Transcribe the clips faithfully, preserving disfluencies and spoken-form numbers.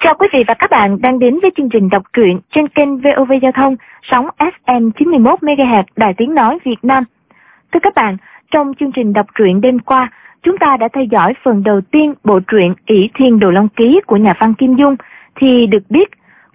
Chào quý vị và các bạn đang đến với chương trình đọc truyện trên kênh vê o vê Giao thông, sóng ép em chín mươi mốt mê ga héc Đài Tiếng Nói Việt Nam. Thưa các bạn, trong chương trình đọc truyện đêm qua, chúng ta đã theo dõi phần đầu tiên bộ truyện ỷ Thiên Đồ Long Ký của nhà văn Kim Dung, thì được biết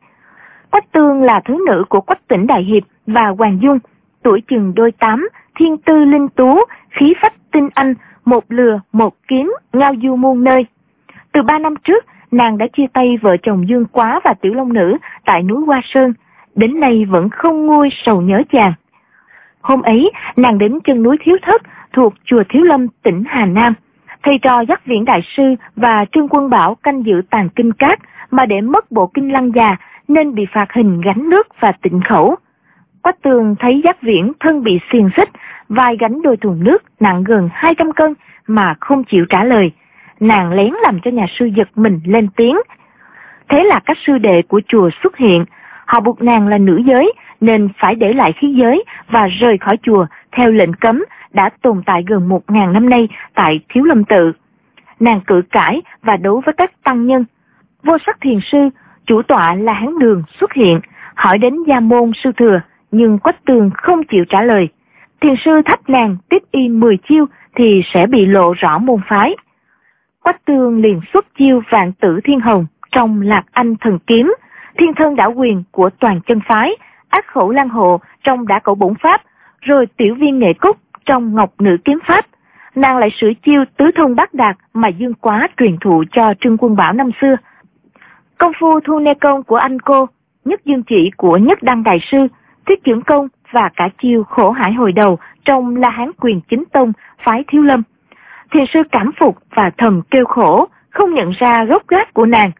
Quách Tương là thứ nữ của Quách Tỉnh Đại Hiệp và Hoàng Dung, tuổi chừng đôi tám, thiên tư linh tú, khí phách tinh anh, một lừa một kiếm, ngao du muôn nơi. Từ ba năm trước, nàng đã chia tay vợ chồng Dương Quá và Tiểu Long Nữ tại núi Hoa Sơn, đến nay vẫn không nguôi sầu nhớ chàng. Hôm ấy, nàng đến chân núi Thiếu Thất thuộc chùa Thiếu Lâm, tỉnh Hà Nam. Thầy trò Giác Viễn Đại Sư và Trương Quân Bảo canh giữ tàn kinh cát, mà để mất bộ kinh lăng già nên bị phạt hình gánh nước và tịnh khẩu. Quách Tường thấy Giác Viễn thân bị xiềng xích, vai gánh đôi thùng nước nặng gần hai trăm cân mà không chịu trả lời. Nàng lén làm cho nhà sư giật mình lên tiếng. Thế là các sư đệ của chùa xuất hiện. Họ buộc nàng là nữ giới nên phải để lại khí giới và rời khỏi chùa theo lệnh cấm đã tồn tại gần một ngàn năm nay tại Thiếu Lâm Tự. Nàng cự cãi và đấu với các tăng nhân. Vô Sắc Thiền Sư, chủ tọa là Hán Đường xuất hiện, hỏi đến gia môn sư thừa, nhưng Quách Tường không chịu trả lời. Thiền sư thách nàng tiếp y mười chiêu thì sẽ bị lộ rõ môn phái. Quách Tường liền xuất chiêu Vạn Tử Thiên Hồng trong Lạc Anh Thần Kiếm, Thiên Thân Đảo Quyền của Toàn Chân Phái, Ác Khẩu Lan Hộ trong Đả Cẩu Bổn Pháp, rồi Tiểu Viên Nghệ Cúc trong Ngọc Nữ Kiếm Pháp. Nàng lại sửa chiêu Tứ Thông Bát Đạt mà Dương Quá truyền thụ cho Trương Quân Bảo năm xưa. Công phu Thu Nê Công của anh cô, Nhất Dương Chỉ của Nhất Đăng Đại Sư, Thiết Trưởng Công và cả chiêu Khổ Hải Hồi Đầu trong La Hán Quyền Chính Tông phái Thiếu Lâm. Thiền sư cảm phục và thầm kêu khổ, không nhận ra gốc gác của nàng.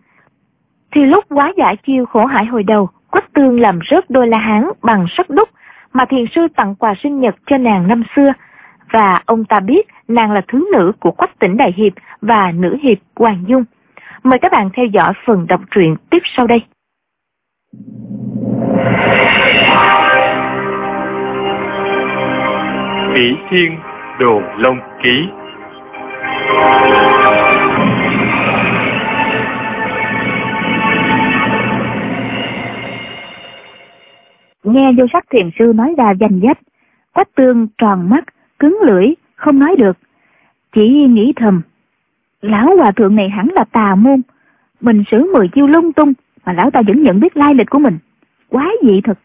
Thì lúc quá giải chiêu Khổ Hải Hồi Đầu, Quách Tương làm rớt đôi la hán bằng sắt đúc mà thiền sư tặng quà sinh nhật cho nàng năm xưa, và ông ta biết nàng là thứ nữ của Quách Tỉnh Đại Hiệp và nữ hiệp Hoàng Dung. Mời các bạn theo dõi phần đọc truyện tiếp sau đây. ỷ Thiên Đồ Long Ký. Nghe Vô Sắc Thiền Sư nói ra danh sách, Quách Tương tròn mắt, cứng lưỡi, không nói được, chỉ nghĩ thầm: lão hòa thượng này hẳn là tà môn, mình xử mười chiêu lung tung mà lão ta vẫn nhận biết lai lịch của mình, quái dị thật.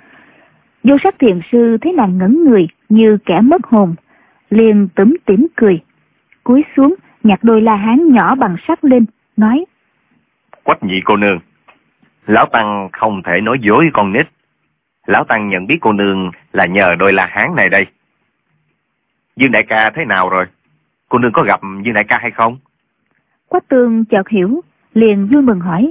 Vô Sắc Thiền Sư thấy nàng ngẩn người như kẻ mất hồn, liền túm tỉm cười, cúi xuống nhặt đôi la hán nhỏ bằng sắt lên, nói: Quách nhị cô nương, lão tăng không thể nói dối con nít. Lão tăng nhận biết cô nương là nhờ đôi la hán này đây. Dương đại ca thế nào rồi? Cô nương có gặp Dương đại ca hay không? Quách Tương chợt hiểu, liền vui mừng hỏi: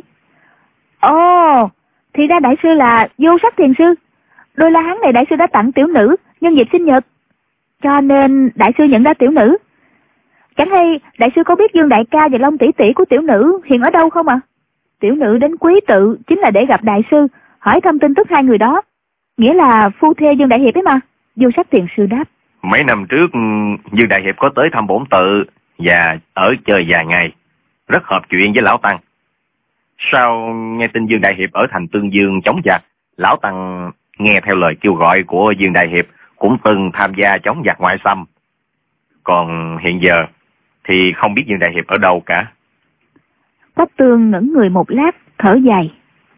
Ồ, thì ra đại sư là Vô Sắc Thiền Sư. Đôi la hán này đại sư đã tặng tiểu nữ nhân dịp sinh nhật, cho nên đại sư nhận ra tiểu nữ. Chẳng hay đại sư có biết Dương đại ca và Long tỷ tỷ của tiểu nữ hiện ở đâu không ạ? À? Tiểu nữ đến Quý Tự chính là để gặp đại sư, hỏi thăm tin tức hai người đó, nghĩa là phu thê Dương đại hiệp ấy mà. Vô Sắc Thiền Sư đáp: Mấy năm trước Dương đại hiệp có tới thăm bổn tự và ở chơi vài ngày, rất hợp chuyện với lão tăng. Sau nghe tin Dương đại hiệp ở thành Tương Dương chống giặc, lão tăng nghe theo lời kêu gọi của Dương đại hiệp cũng từng tham gia chống giặc ngoại xâm. Còn hiện giờ thì không biết Dương đại hiệp ở đâu cả. Quách Tương ngẩn người một lát, thở dài: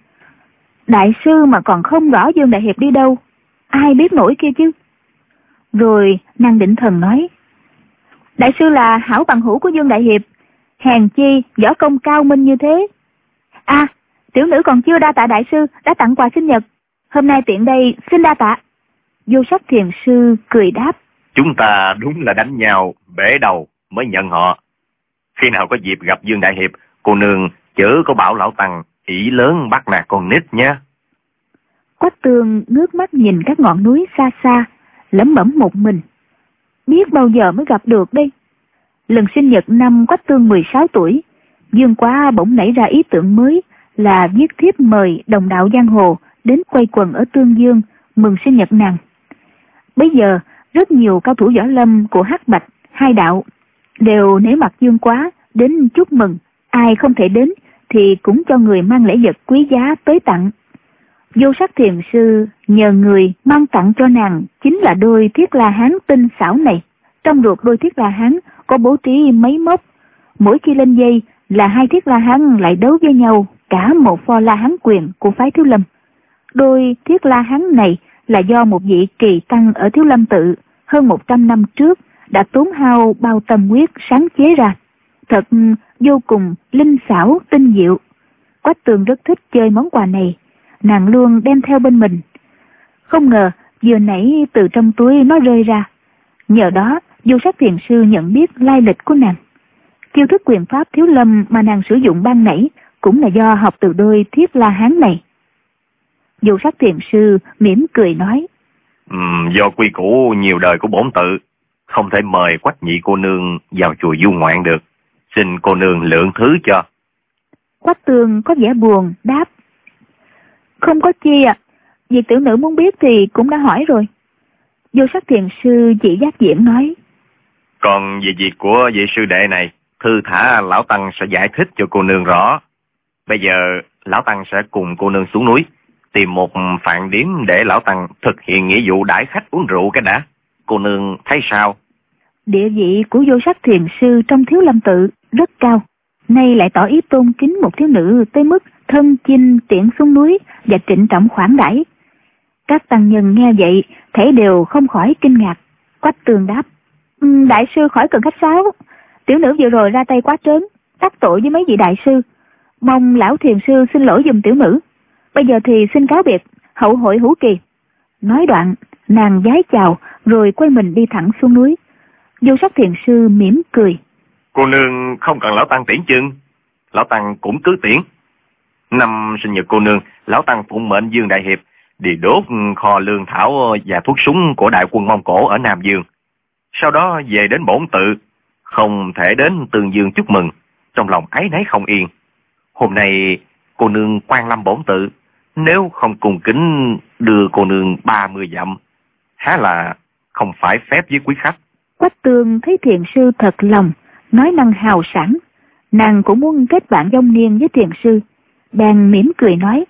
đại sư mà còn không rõ Dương đại hiệp đi đâu, ai biết nổi kia chứ. Rồi nàng định thần nói: đại sư là hảo bằng hữu của Dương đại hiệp, hèn chi võ công cao minh như thế. À, tiểu nữ còn chưa đa tạ đại sư đã tặng quà sinh nhật, hôm nay tiện đây xin đa tạ. Vô Sắc Thiền Sư cười đáp: chúng ta đúng là đánh nhau bể đầu mới nhận họ. Khi nào có dịp gặp Dương đại hiệp, cô nương chớ có bảo lão tăng ỷ lớn bắt nạt con nít nhé. Quách Tương ngước mắt nhìn các ngọn núi xa xa, lẩm bẩm một mình: biết bao giờ mới gặp được đây. Lần sinh nhật năm Quách Tương mười sáu tuổi, Dương Quá bỗng nảy ra ý tưởng mới là viết thiếp mời đồng đạo giang hồ đến quây quần ở Tương Dương mừng sinh nhật nàng. Bây giờ rất nhiều cao thủ võ lâm của Hắc Bạch hai đạo đều nể mặt Dương Quá đến chúc mừng, ai không thể đến thì cũng cho người mang lễ vật quý giá tới tặng. Vô Sắc thiền sư nhờ người mang tặng cho nàng chính là đôi thiết la hán tinh xảo này. Trong ruột đôi thiết la hán có bố trí mấy mốc, mỗi khi lên dây là hai thiết la hán lại đấu với nhau cả một pho la hán quyền của phái Thiếu Lâm. Đôi thiết la hán này là do một vị kỳ tăng ở Thiếu Lâm tự hơn một trăm năm trước đã tốn hao bao tâm huyết sáng chế ra. Thật vô cùng linh xảo tinh diệu. Quách Tường rất thích chơi món quà này, nàng luôn đem theo bên mình. Không ngờ vừa nãy từ trong túi nó rơi ra. Nhờ đó Vô Sắc thiền sư nhận biết lai lịch của nàng. Chiêu thức quyền pháp Thiếu Lâm mà nàng sử dụng ban nãy cũng là do học từ đôi thiết la hán này. Vô Sắc thiền sư mỉm cười nói: uhm, Do quy củ nhiều đời của bổn tự, không thể mời Quách nhị cô nương vào chùa du ngoạn được, xin cô nương lượng thứ cho. Quách Tường có vẻ buồn đáp: Không có chi ạ, à. Việc tiểu nữ muốn biết thì cũng đã hỏi rồi. Vô Sắc thiền sư chỉ giác diễn nói: Còn về việc của vị sư đệ này, thư thả lão tăng sẽ giải thích cho cô nương rõ. Bây giờ lão tăng sẽ cùng cô nương xuống núi, tìm một phạn điếm để lão tăng thực hiện nghĩa vụ đãi khách uống rượu cái đã. Cô nương thấy sao? Địa vị của Vô Sắc thiền sư trong Thiếu Lâm tự rất cao, nay lại tỏ ý tôn kính một thiếu nữ tới mức thân chinh tiễn xuống núi và trịnh trọng khoản đãi. Các tăng nhân nghe vậy thấy đều không khỏi kinh ngạc. Quách Tường đáp: Đại sư khỏi cần khách sáo, tiểu nữ vừa rồi ra tay quá trớn, đắc tội với mấy vị đại sư, mong lão thiền sư xin lỗi giùm tiểu nữ. Bây giờ thì xin cáo biệt, hậu hội hữu kỳ. Nói đoạn nàng vái chào rồi quay mình đi thẳng xuống núi. Vô Sắc thiền sư mỉm cười: Cô nương không cần lão tăng tiễn chân, lão tăng cũng cứ tiễn. Năm sinh nhật cô nương, lão tăng phụng mệnh Dương đại hiệp đi đốt kho lương thảo và thuốc súng của đại quân Mông Cổ ở Nam Dương. Sau đó về đến bổn tự, không thể đến Tương Dương chúc mừng, trong lòng áy náy không yên. Hôm nay cô nương quan lâm bổn tự, nếu không cùng kính đưa cô nương ba mươi dặm, há là không phải phép với quý khách. Quách Tường thấy thiền sư thật lòng, nói năng hào sảng, nàng cũng muốn kết bạn vong niên với thiền sư, bèn mỉm cười nói: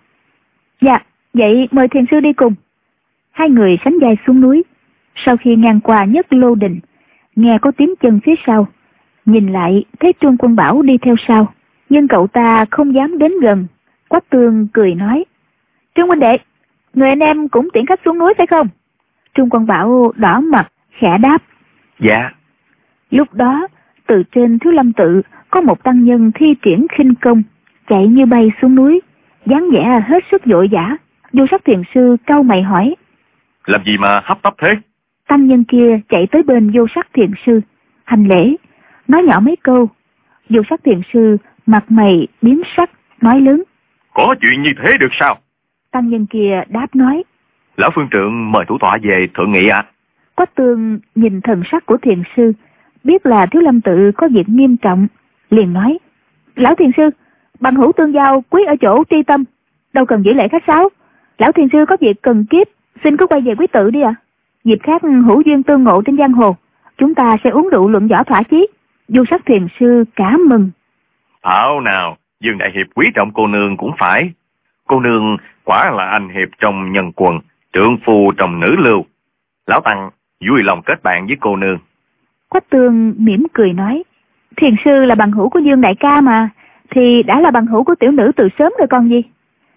Dạ, vậy mời thiền sư đi cùng. Hai người sánh vai xuống núi. Sau khi ngang qua Nhất Lô Đình, nghe có tiếng chân phía sau, nhìn lại thấy Trương Quân Bảo đi theo sau, nhưng cậu ta không dám đến gần. Quách Tường cười nói: Trương huynh đệ, người anh em cũng tiễn khách xuống núi phải không? Trương Quân Bảo đỏ mặt khẽ đáp: Dạ. Lúc đó từ trên Thiếu Lâm tự có một tăng nhân thi triển khinh công chạy như bay xuống núi, dáng vẻ hết sức vội vã. Vô Sắc thiền sư cau mày hỏi: Làm gì mà hấp tấp thế? Tăng nhân kia chạy tới bên Vô Sắc thiền sư, hành lễ, nói nhỏ mấy câu. Vô Sắc thiền sư mặt mày biến sắc, nói lớn: Có chuyện như thế được sao? Tăng nhân kia đáp nói: Lão phương trượng mời thủ tọa về thượng nghị ạ. À? Quách Tường nhìn thần sắc của thiền sư, biết là Thiếu Lâm tự có việc nghiêm trọng, liền nói: Lão thiền sư, bằng hữu tương giao quý ở chỗ tri tâm, đâu cần giữ lễ khách sáo. Lão thiền sư có việc cần kiếp, xin cứ quay về quý tự đi ạ. À. Dịp khác hữu duyên tương ngộ trên giang hồ, chúng ta sẽ uống rượu luận võ thỏa chí. Vô Sắc thiền sư cảm mừng: Thảo nào, Dương đại hiệp quý trọng cô nương cũng phải. Cô nương quả là anh hiệp trong nhân quần, trượng phu trong nữ lưu. Lão tăng vui lòng kết bạn với cô nương. Quách Tường mỉm cười nói: Thiền sư là bằng hữu của Dương đại ca mà, thì đã là bằng hữu của tiểu nữ từ sớm rồi còn gì.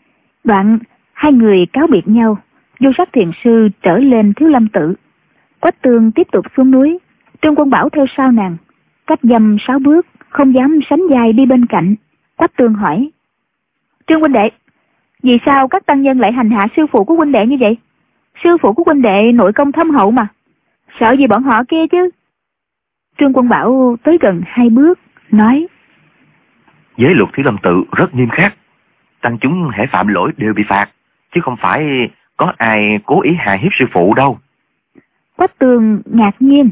Đoạn hai người cáo biệt nhau. Vô Sắc thiền sư trở lên Thiếu Lâm tự. Quách Tường tiếp tục xuống núi. Trương Quân Bảo theo sau nàng, cách dăm sáu bước, không dám sánh vai đi bên cạnh. Quách Tường hỏi: Trương huynh đệ, vì sao các tăng nhân lại hành hạ sư phụ của huynh đệ như vậy? Sư phụ của huynh đệ nội công thâm hậu mà, sợ gì bọn họ kia chứ? Trương Quân Bảo tới gần hai bước, nói: Giới luật Thiếu Lâm tự rất nghiêm khắc, tăng chúng hễ phạm lỗi đều bị phạt, chứ không phải có ai cố ý hạ hiếp sư phụ đâu. Quách Tường ngạc nhiên: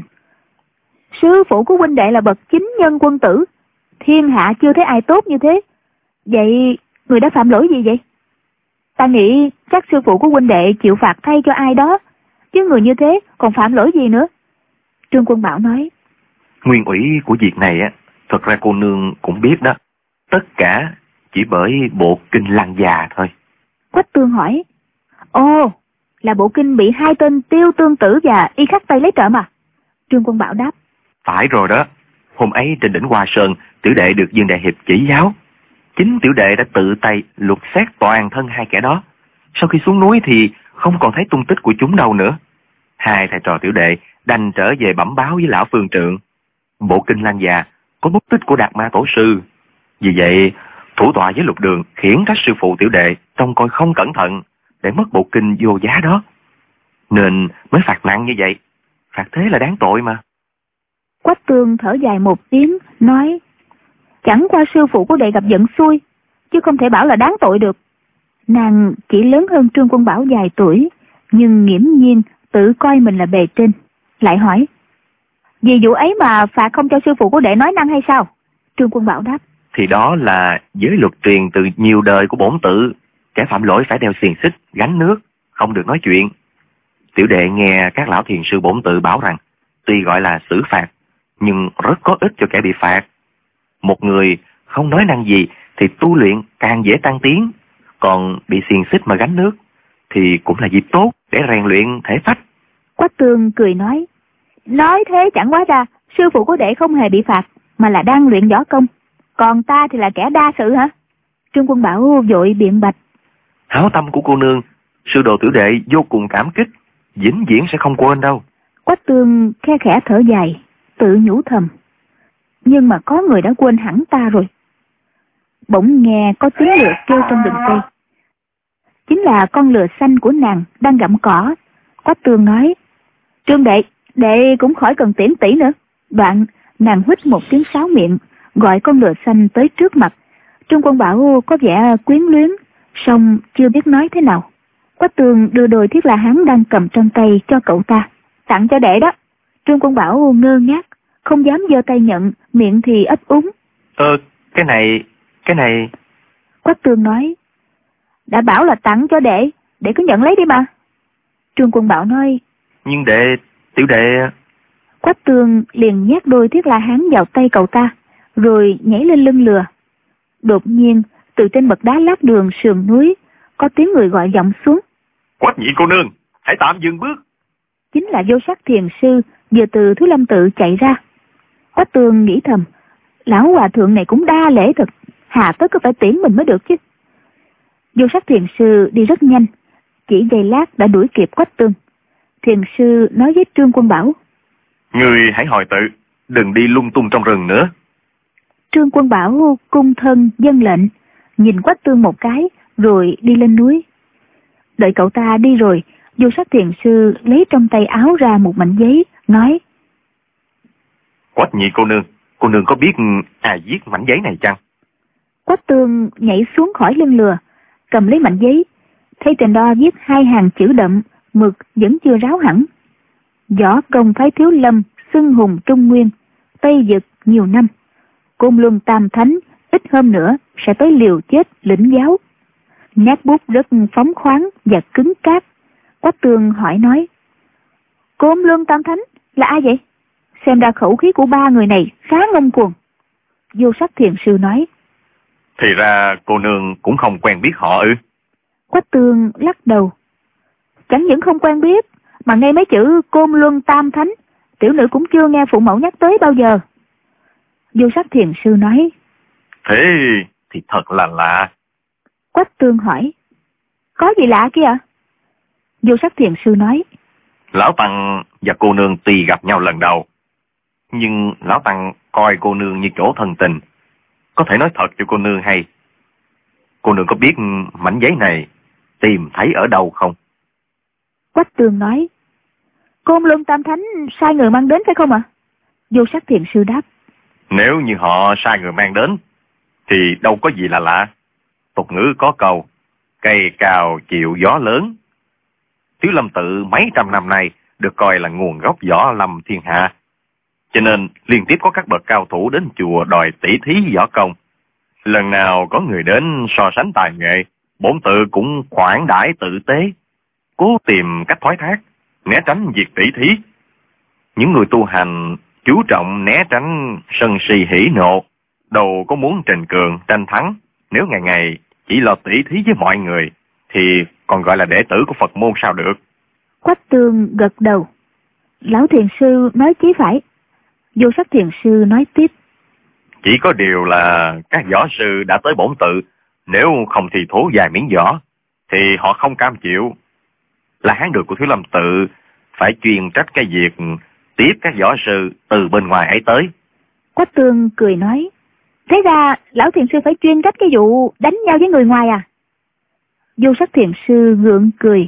Sư phụ của huynh đệ là bậc chính nhân quân tử, thiên hạ chưa thấy ai tốt như thế. Vậy người đã phạm lỗi gì vậy? Ta nghĩ chắc sư phụ của huynh đệ chịu phạt thay cho ai đó, chứ người như thế còn phạm lỗi gì nữa? Trương Quân Bảo nói: Nguyên ủy của việc này á, thật ra cô nương cũng biết đó. Tất cả chỉ bởi bộ kinh Lăng Già thôi. Quách Tương hỏi, ồ, là bộ kinh bị hai tên Tiêu Tương Tử và Y Khắc Tây lấy trộm à? Trương Quân Bảo đáp, phải rồi đó. Hôm ấy trên đỉnh Hoa Sơn, tiểu đệ được Dương Đại Hiệp chỉ giáo. Chính tiểu đệ đã tự tay lục xét toàn thân hai kẻ đó. Sau khi xuống núi thì không còn thấy tung tích của chúng đâu nữa. Hai thầy trò tiểu đệ đành trở về bẩm báo với lão phương trượng. Bộ kinh Lăng Già có bút tích của Đạt Ma Tổ sư. Vì vậy, thủ tọa với Lục Đường khiển trách sư phụ tiểu đệ trông coi không cẩn thận để mất bộ kinh vô giá đó, nên mới phạt nặng như vậy. Phạt thế là đáng tội mà. Quách Tương thở dài một tiếng, nói, chẳng qua sư phụ của đệ gặp giận xui, chứ không thể bảo là đáng tội được. Nàng chỉ lớn hơn Trương Quân Bảo vài tuổi, nhưng nghiễm nhiên tự coi mình là bề trên. Lại hỏi, vì vụ ấy mà phạt không cho sư phụ của đệ nói năng hay sao? Trương Quân Bảo đáp, thì đó là giới luật truyền từ nhiều đời của bổn tự. Kẻ phạm lỗi phải đeo xiềng xích, gánh nước, không được nói chuyện. Tiểu đệ nghe các lão thiền sư bổn tự bảo rằng, tuy gọi là xử phạt, nhưng rất có ích cho kẻ bị phạt. Một người không nói năng gì thì tu luyện càng dễ tăng tiến, còn bị xiềng xích mà gánh nước thì cũng là dịp tốt để rèn luyện thể phách. Quách Tương cười nói, nói thế chẳng quá ra sư phụ của đệ không hề bị phạt, mà là đang luyện võ công, còn ta thì là kẻ đa sự hả? Trương Quân Bảo vội biện bạch, hảo tâm của cô nương, sư đồ tiểu đệ vô cùng cảm kích, vĩnh viễn sẽ không quên đâu. Quách Tương khe khẽ thở dài, tự nhủ thầm, nhưng mà có người đã quên hẳn ta rồi. Bỗng nghe có tiếng lừa kêu trong rừng cây, chính là con lừa xanh của nàng đang gặm cỏ. Quách Tương nói, Trương đệ, đệ cũng khỏi cần tiễn tỷ nữa. Đoạn nàng huýt một tiếng sáo miệng, gọi con lừa xanh tới trước mặt. Trương Quân Bảo có vẻ quyến luyến, song chưa biết nói thế nào. Quách Tương đưa đôi thiết la hán đang cầm trong tay cho cậu ta, tặng cho đệ đó. Trương Quân Bảo ngơ ngác, không dám giơ tay nhận, miệng thì ấp úng. Ờ, cái này, cái này... Quách Tương nói, đã bảo là tặng cho đệ, đệ cứ nhận lấy đi mà. Trương Quân Bảo nói, nhưng đệ, tiểu đệ... Quách Tương liền nhét đôi thiết la hán vào tay cậu ta, rồi nhảy lên lưng lừa. Đột nhiên, từ trên bậc đá lát đường sườn núi, có tiếng người gọi vọng xuống. Quách nhị cô nương, hãy tạm dừng bước. Chính là Vô Sắc thiền sư vừa từ Thứ Lâm tự chạy ra. Quách Tương nghĩ thầm, lão hòa thượng này cũng đa lễ thật, hà tất cứ phải tiễn mình mới được chứ. Vô Sắc thiền sư đi rất nhanh, chỉ giây lát đã đuổi kịp Quách Tương. Thiền sư nói với Trương Quân Bảo, người hãy hồi tự, đừng đi lung tung trong rừng nữa. Trương Quân Bảo cung thân vâng lệnh, nhìn Quách Tương một cái rồi đi lên núi. Đợi cậu ta đi rồi, Vô Sắc thiền sư lấy trong tay áo ra một mảnh giấy, nói, Quách nhị cô nương, cô nương có biết ai viết mảnh giấy này chăng? Quách Tương nhảy xuống khỏi lưng lừa, cầm lấy mảnh giấy, thấy trên đó viết hai hàng chữ đậm, mực vẫn chưa ráo hẳn. Võ công phái Thiếu Lâm, xưng hùng Trung Nguyên, Tây Vực nhiều năm, Côn Luân Tam Thánh ít hôm nữa sẽ tới liều chết lĩnh giáo. Nét bút rất phóng khoáng và cứng cáp. Quách Tương hỏi nói, Côn Luân Tam Thánh là ai vậy? Xem ra khẩu khí của ba người này khá ngông cuồng. Vô Sắc thiền sư nói, thì ra cô nương cũng không quen biết họ ư? Quách Tương lắc đầu, chẳng những không quen biết, mà ngay mấy chữ Côn Luân Tam Thánh, tiểu nữ cũng chưa nghe phụ mẫu nhắc tới bao giờ. Vô Sắc thiền sư nói, thế thì thật là lạ. Quách Tương hỏi, có gì lạ kia ạ? Vô Sắc thiền sư nói, lão tăng và cô nương tuy gặp nhau lần đầu, nhưng lão tăng coi cô nương như chỗ thân tình, có thể nói thật cho cô nương hay. Cô nương có biết mảnh giấy này tìm thấy ở đâu không? Quách Tương nói, Côn Luân Tam Thánh sai người mang đến phải không ạ? Vô Sắc thiền sư đáp, nếu như họ sai người mang đến thì đâu có gì là lạ. Tục ngữ có câu, cây cao chịu gió lớn. Thiếu Lâm tự mấy trăm năm nay được coi là nguồn gốc võ lâm thiên hạ, cho nên liên tiếp có các bậc cao thủ đến chùa đòi tỷ thí võ công. Lần nào có người đến so sánh tài nghệ, bổn tự cũng khoản đãi tự tế, cố tìm cách thoái thác, né tránh việc tỷ thí. Những người tu hành chú trọng né tránh sân si hỉ nộ, đâu có muốn trình cường tranh thắng, Nếu ngày ngày chỉ lo tỉ thí với mọi người, thì còn gọi là đệ tử của Phật môn sao được? Quách Tương gật đầu. Lão thiền sư nói chí phải. Vô Sắc thiền sư nói tiếp. Chỉ có điều là các võ sư đã tới bổn tự, nếu không thì thố vài miếng võ, thì họ không cam chịu. Là Hán Đường của Thiếu Lâm Tự phải chuyên trách cái việc tiếp các võ sư từ bên ngoài ấy tới. Quách Tương cười nói. Thế ra lão thiền sư phải chuyên trách cái vụ đánh nhau với người ngoài à? Vô Sắc thiền sư gượng cười.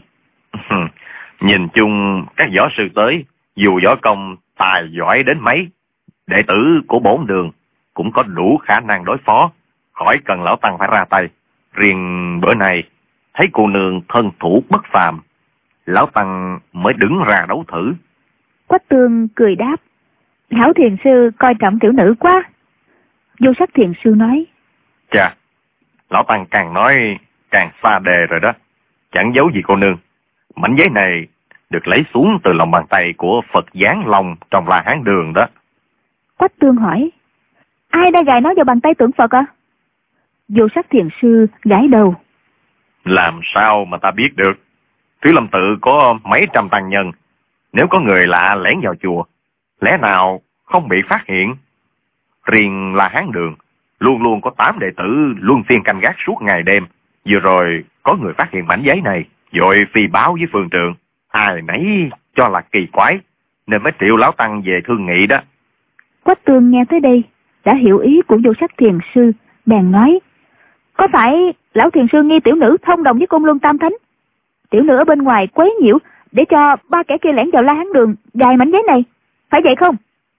Nhìn chung các võ sư tới, dù võ công tài giỏi đến mấy, đệ tử của bổn đường cũng có đủ khả năng đối phó, khỏi cần lão tăng phải ra tay. Riêng bữa này thấy cô nương thân thủ bất phàm, lão tăng mới đứng ra đấu thử. Quách Tương cười đáp. Lão thiền sư coi trọng tiểu nữ quá. Vô Sắc thiền sư nói. Chà, lão tăng càng nói càng xa đề rồi đó. Chẳng giấu gì cô nương, mảnh giấy này được lấy xuống từ lòng bàn tay của Phật Giáng Long trong La Hán Đường đó. Quách Tương hỏi. Ai đã gài nó vào bàn tay tượng Phật à? Vô Sắc thiền sư gãi đầu. Làm sao mà ta biết được? Thiếu Lâm Tự có mấy trăm tăng nhân, nếu có người lạ lén vào chùa, lẽ nào không bị phát hiện? Riêng La Hán Đường luôn luôn có tám đệ tử luân phiên canh gác suốt ngày đêm. Vừa rồi có người phát hiện mảnh giấy này, rồi phi báo với phường trưởng, ai nấy cho là kỳ quái, nên mới triệu lão tăng về thương nghị đó. Quách Tương nghe tới đây đã hiểu ý của Vô Sắc thiền sư, bèn nói. Có phải lão thiền sư nghi tiểu nữ thông đồng với Côn Luân Tam Thánh? Tiểu nữ ở bên ngoài quấy nhiễu để cho ba kẻ kia lẻn vào La Hán Đường gài mảnh giấy này, phải vậy không?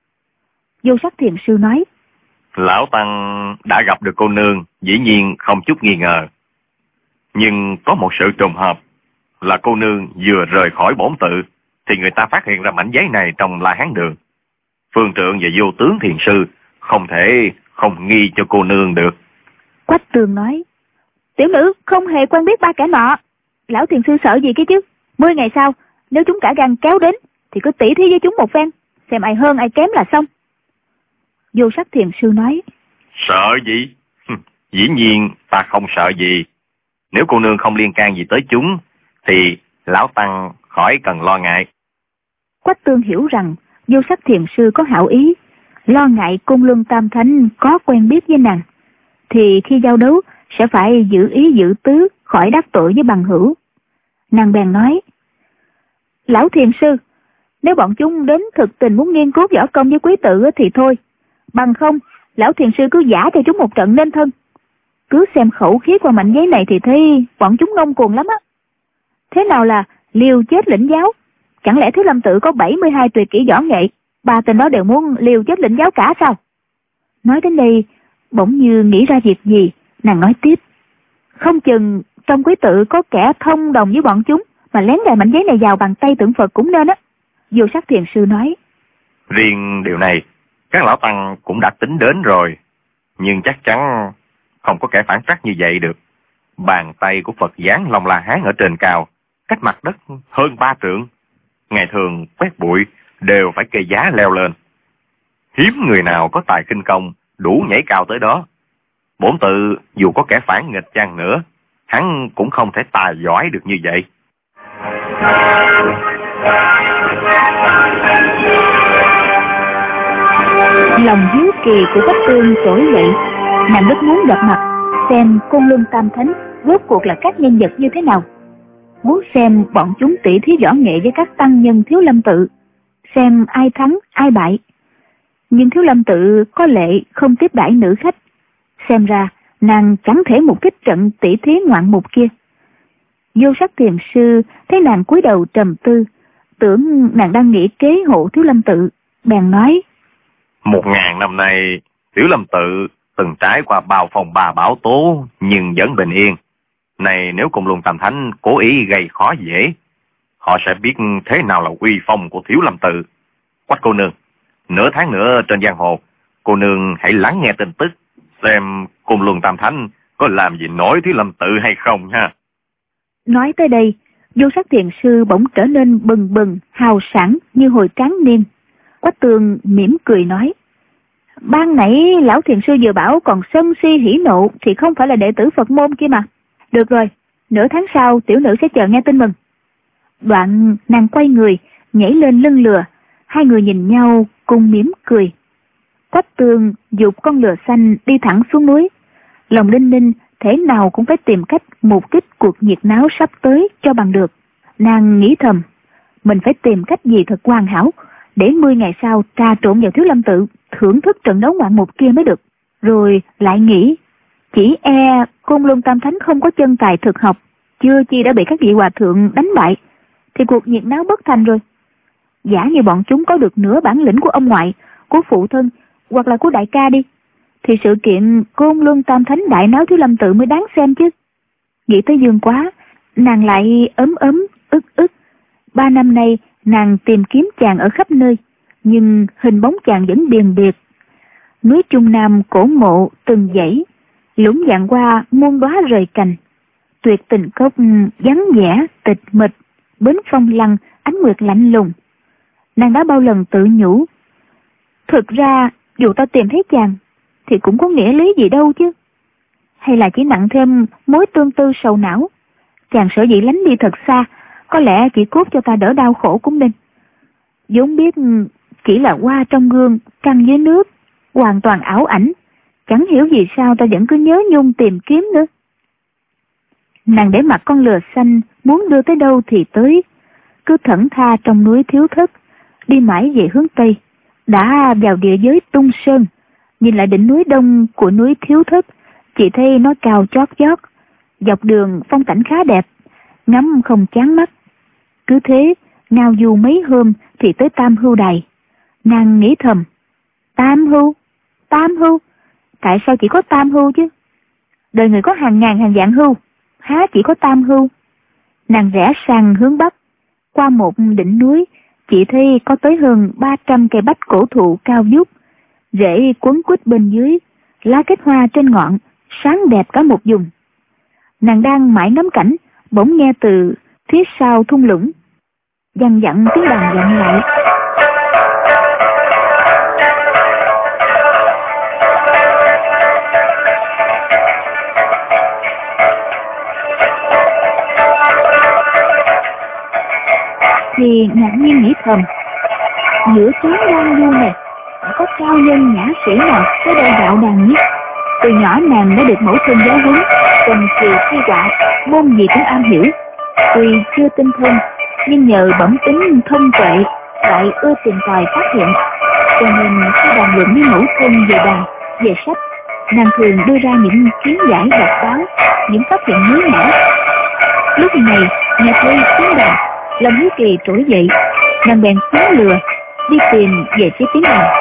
Vô Sắc thiền sư nói. Lão tăng đã gặp được cô nương, dĩ nhiên không chút nghi ngờ. Nhưng có một sự trùng hợp là cô nương vừa rời khỏi bổn tự thì người ta phát hiện ra mảnh giấy này trong La Hán Đường. Phương trượng và Vô Tướng thiền sư không thể không nghi cho cô nương được. Quách Tương nói. Tiểu nữ không hề quen biết ba kẻ nọ. Lão thiền sư sợ gì cái chứ? Mười ngày sau, nếu chúng cả gan kéo đến thì cứ tỉ thí với chúng một phen, xem ai hơn ai kém là xong. Vô Sắc thiền sư nói. Sợ gì? Dĩ nhiên ta không sợ gì. Nếu cô nương không liên can gì tới chúng thì lão tăng khỏi cần lo ngại. Quách Tương hiểu rằng Vô Sắc thiền sư có hảo ý, lo ngại Côn Luân Tam Thánh có quen biết với nàng, thì khi giao đấu sẽ phải giữ ý giữ tứ, khỏi đắc tội với bằng hữu. Nàng bèn nói. Lão thiền sư, nếu bọn chúng đến thực tình muốn nghiên cứu võ công với quý tự thì thôi, bằng không lão thiền sư cứ giả cho chúng một trận nên thân. Cứ xem khẩu khí qua mảnh giấy này thì thấy bọn chúng ngông cuồng lắm á. Thế nào là liều chết lĩnh giáo? Chẳng lẽ Thiếu Lâm Tự có bảy mươi hai tuyệt kỹ võ nghệ, ba tên đó đều muốn liều chết lĩnh giáo cả sao? Nói đến đây bỗng như nghĩ ra việc gì, nàng nói tiếp. Không chừng trong quý tự có kẻ thông đồng với bọn chúng mà lén gài mảnh giấy này vào bàn tay tượng Phật cũng nên á. Vô Sắc thiền sư nói. Riêng điều này các lão tăng cũng đã tính đến rồi, nhưng chắc chắn không có kẻ phản trắc như vậy được. Bàn tay của Phật Giáng Long La Hán ở trên cao, cách mặt đất hơn ba trượng. Ngày thường quét bụi đều phải kê giá leo lên. Hiếm người nào có tài khinh công đủ nhảy cao tới đó. Bổn tự dù có kẻ phản nghịch chăng nữa, hắn cũng không thể tài giỏi được như vậy. Lòng hiếu kỳ của Quách Tương trỗi dậy, nàng rất muốn gặp mặt, xem Côn Luân Tam Thánh rốt cuộc là các nhân vật như thế nào. Muốn xem bọn chúng tỉ thí võ nghệ với các tăng nhân Thiếu Lâm Tự, xem ai thắng ai bại. Nhưng Thiếu Lâm Tự có lệ không tiếp đãi nữ khách, xem ra nàng chẳng thể một kích trận tỉ thí ngoạn mục kia. Vô Sắc thiền sư thấy nàng cúi đầu trầm tư, tưởng nàng đang nghĩ kế hộ Thiếu Lâm Tự, bèn nói. Một ngàn năm nay, Thiếu Lâm Tự từng trải qua bao phong ba bão tố nhưng vẫn bình yên. Này nếu Côn Luân Tam Thánh cố ý gây khó dễ, họ sẽ biết thế nào là uy phong của Thiếu Lâm Tự. Quách cô nương, nửa tháng nữa trên giang hồ, cô nương hãy lắng nghe tin tức, xem Côn Luân Tam Thánh có làm gì nổi Thiếu Lâm Tự hay không ha. Nói tới đây, Vô Sắc thiền sư bỗng trở nên bừng bừng, hào sảng như hồi tráng niên. Quách Tương mỉm cười nói. Ban nãy lão thiền sư vừa bảo còn sân si hỉ nộ thì không phải là đệ tử Phật môn kia mà. Được rồi, nửa tháng sau tiểu nữ sẽ chờ nghe tin mừng. Đoạn nàng quay người, nhảy lên lưng lừa, hai người nhìn nhau cùng mỉm cười. Quách Tường giục con lừa xanh đi thẳng xuống núi. Lòng đinh ninh thế nào cũng phải tìm cách mục kích cuộc nhiệt náo sắp tới cho bằng được. Nàng nghĩ thầm, mình phải tìm cách gì thật hoàn hảo để mười ngày sau trà trộn vào Thiếu Lâm Tự thưởng thức trận đấu ngoạn mục kia mới được. Rồi lại nghĩ, chỉ e Côn Luân Tam Thánh không có chân tài thực học, chưa chi đã bị các vị hòa thượng đánh bại, thì cuộc nhiệt náo bất thành rồi. Giả như bọn chúng có được nửa bản lĩnh của ông ngoại, của phụ thân hoặc là của đại ca đi, thì sự kiện Côn Luân Tam Thánh đại náo Thiếu Lâm Tự mới đáng xem chứ. Nghĩ tới dương quá, nàng lại ấm ấm ức ức. Ba năm nay nàng tìm kiếm chàng ở khắp nơi, nhưng hình bóng chàng vẫn biền biệt. Núi Trung Nam cổ mộ từng dãy, lũng dạng qua muôn đóa rời cành. Tuyệt tình cốc vắng vẻ tịch mịch, bến phong lăng ánh nguyệt lạnh lùng. Nàng đã bao lần tự nhủ, thực ra dù ta tìm thấy chàng thì cũng có nghĩa lý gì đâu chứ. Hay là chỉ nặng thêm mối tương tư sầu não. Chàng sở dĩ lánh đi thật xa, có lẽ chỉ cốt cho ta đỡ đau khổ cũng nên. vốn biết chỉ là hoa trong gương, trăng dưới nước, hoàn toàn ảo ảnh. Chẳng hiểu vì sao ta vẫn cứ nhớ nhung tìm kiếm nữa. Nàng để mặc con lừa xanh muốn đưa tới đâu thì tới, cứ thẫn tha trong núi Thiếu Thất, đi mãi về hướng Tây. Đã vào địa giới Tung Sơn, nhìn lại đỉnh núi đông của núi Thiếu Thất, chỉ thấy nó cao chót vót, dọc đường phong cảnh khá đẹp, ngắm không chán mắt. Cứ thế, ngao du mấy hôm thì tới Tam Hưu Đài. Nàng nghĩ thầm, Tam Hưu, Tam Hưu, tại sao chỉ có Tam Hưu chứ? Đời người có hàng ngàn hàng vạn hưu, há chỉ có Tam Hưu? Nàng rẽ sang hướng Bắc, qua một đỉnh núi, chỉ thấy có tới hơn ba trăm cây bách cổ thụ cao vút, rễ quấn quýt bên dưới, lá kết hoa trên ngọn, sáng đẹp cả một vùng. Nàng đang mãi ngắm cảnh, bỗng nghe từ phía sau thung lũng văng vẳng tiếng đàn vọng lại. Thì ngạc nhiên nghĩ thầm, giữa chốn hoang vu này có cao nhân nhã sĩ nào tới đây đạo đàn nhất. Từ nhỏ nàng đã được mẫu thân giáo huấn, cần trì thi họa, môn gì cũng am hiểu. Tuy chưa tinh thông, nhưng nhờ bẩm tính thông tuệ, lại ưa tìm tòi phát hiện, cho nên khi đàm luận với mẫu thân về đàn, về sách, nàng thường đưa ra những kiến giải độc đáo, những phát hiện mới mẻ. Lúc này nghe thấy tiếng đàn, lòng hiếu kỳ trỗi dậy, nàng bèn xuống lừa đi tìm về phía tiếng đàn.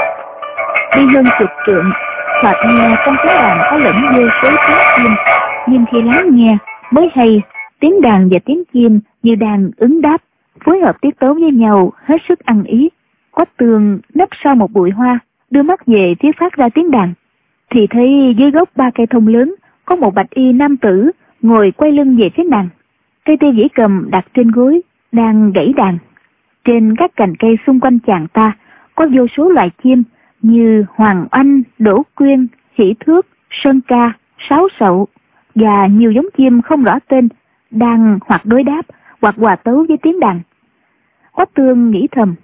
Đi hơn chục trượng, thoạt nghe trong tiếng đàn có lẫn vô số tiếng chim, nhưng khi lắng nghe mới hay tiếng đàn và tiếng chim như đang ứng đáp, phối hợp tiết tấu với nhau hết sức ăn ý. Quách Tường nấp sau một bụi hoa, đưa mắt về phía phát ra tiếng đàn, thì thấy dưới gốc ba cây thông lớn có một bạch y nam tử ngồi quay lưng về phía nàng, cây tiêu dĩ cầm đặt trên gối, đang gãy đàn. Trên các cành cây xung quanh chàng ta có vô số loài chim như hoàng oanh, đỗ quyên, hỷ thước, sơn ca, sáo sậu và nhiều giống chim không rõ tên đang hoặc đối đáp hoặc hòa tấu với tiếng đàn. Quách Tương nghĩ thầm,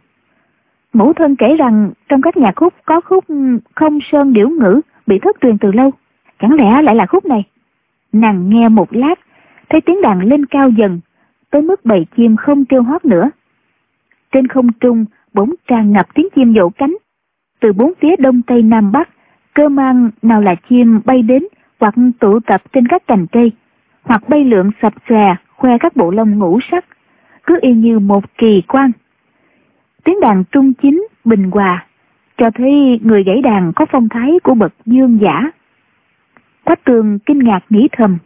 mẫu thân kể rằng trong các nhạc khúc có khúc Không Sơn Điểu Ngữ bị thất truyền từ lâu, chẳng lẽ lại là khúc này? Nàng nghe một lát, thấy tiếng đàn lên cao dần, tới mức bầy chim không kêu hót nữa. Trên không trung bỗng tràn ngập tiếng chim vỗ cánh, từ bốn phía đông tây nam bắc, cơ mang nào là chim bay đến hoặc tụ tập trên các cành cây, hoặc bay lượn sập xòe khoe các bộ lông ngũ sắc, cứ y như một kỳ quan. Tiếng đàn trung chính bình hòa, cho thấy người gãy đàn có phong thái của bậc dương giả. Quách Tường kinh ngạc nghĩ thầm,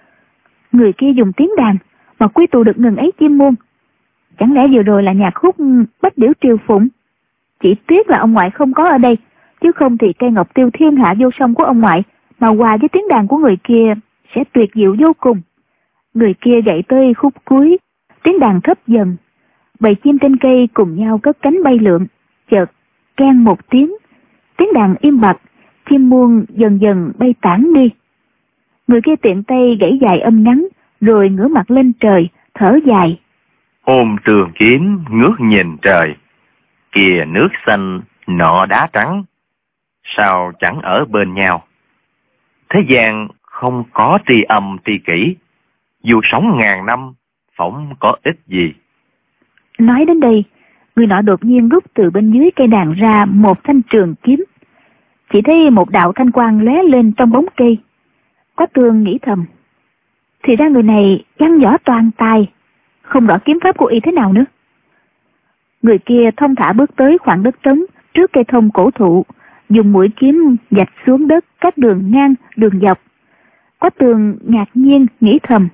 người kia dùng tiếng đàn mà quy tụ được ngần ấy chim muôn, chẳng lẽ vừa rồi là nhạc khúc Bách Điểu Triều Phụng? Chỉ tiếc là ông ngoại không có ở đây, chứ không thì cây ngọc tiêu thiên hạ vô song của ông ngoại mà hòa với tiếng đàn của người kia sẽ tuyệt diệu vô cùng. Người kia gãy tới khúc cuối, tiếng đàn thấp dần, bầy chim trên cây cùng nhau cất cánh bay lượn, chợt keng một tiếng, Tiếng đàn im bặt, chim muông dần dần bay tản đi. Người kia tiện tay gãy dài âm ngắn, rồi ngửa mặt lên trời, thở dài. Ôm trường kiếm ngước nhìn trời, kìa nước xanh nọ đá trắng, sao chẳng ở bên nhau. Thế gian không có tri âm tri kỷ, dù sống ngàn năm phỏng có ích gì. Nói đến đây, người nọ đột nhiên rút từ bên dưới cây đàn ra một thanh trường kiếm. Chỉ thấy một đạo thanh quang lóe lên trong bóng cây. Quách Tương nghĩ thầm, thì ra người này văn võ toàn tài, không rõ kiếm pháp của y thế nào nữa. Người kia thông thả bước tới khoảng đất trống trước cây thông cổ thụ, dùng mũi kiếm vạch xuống đất các đường ngang đường dọc. Quách Tương ngạc nhiên nghĩ thầm,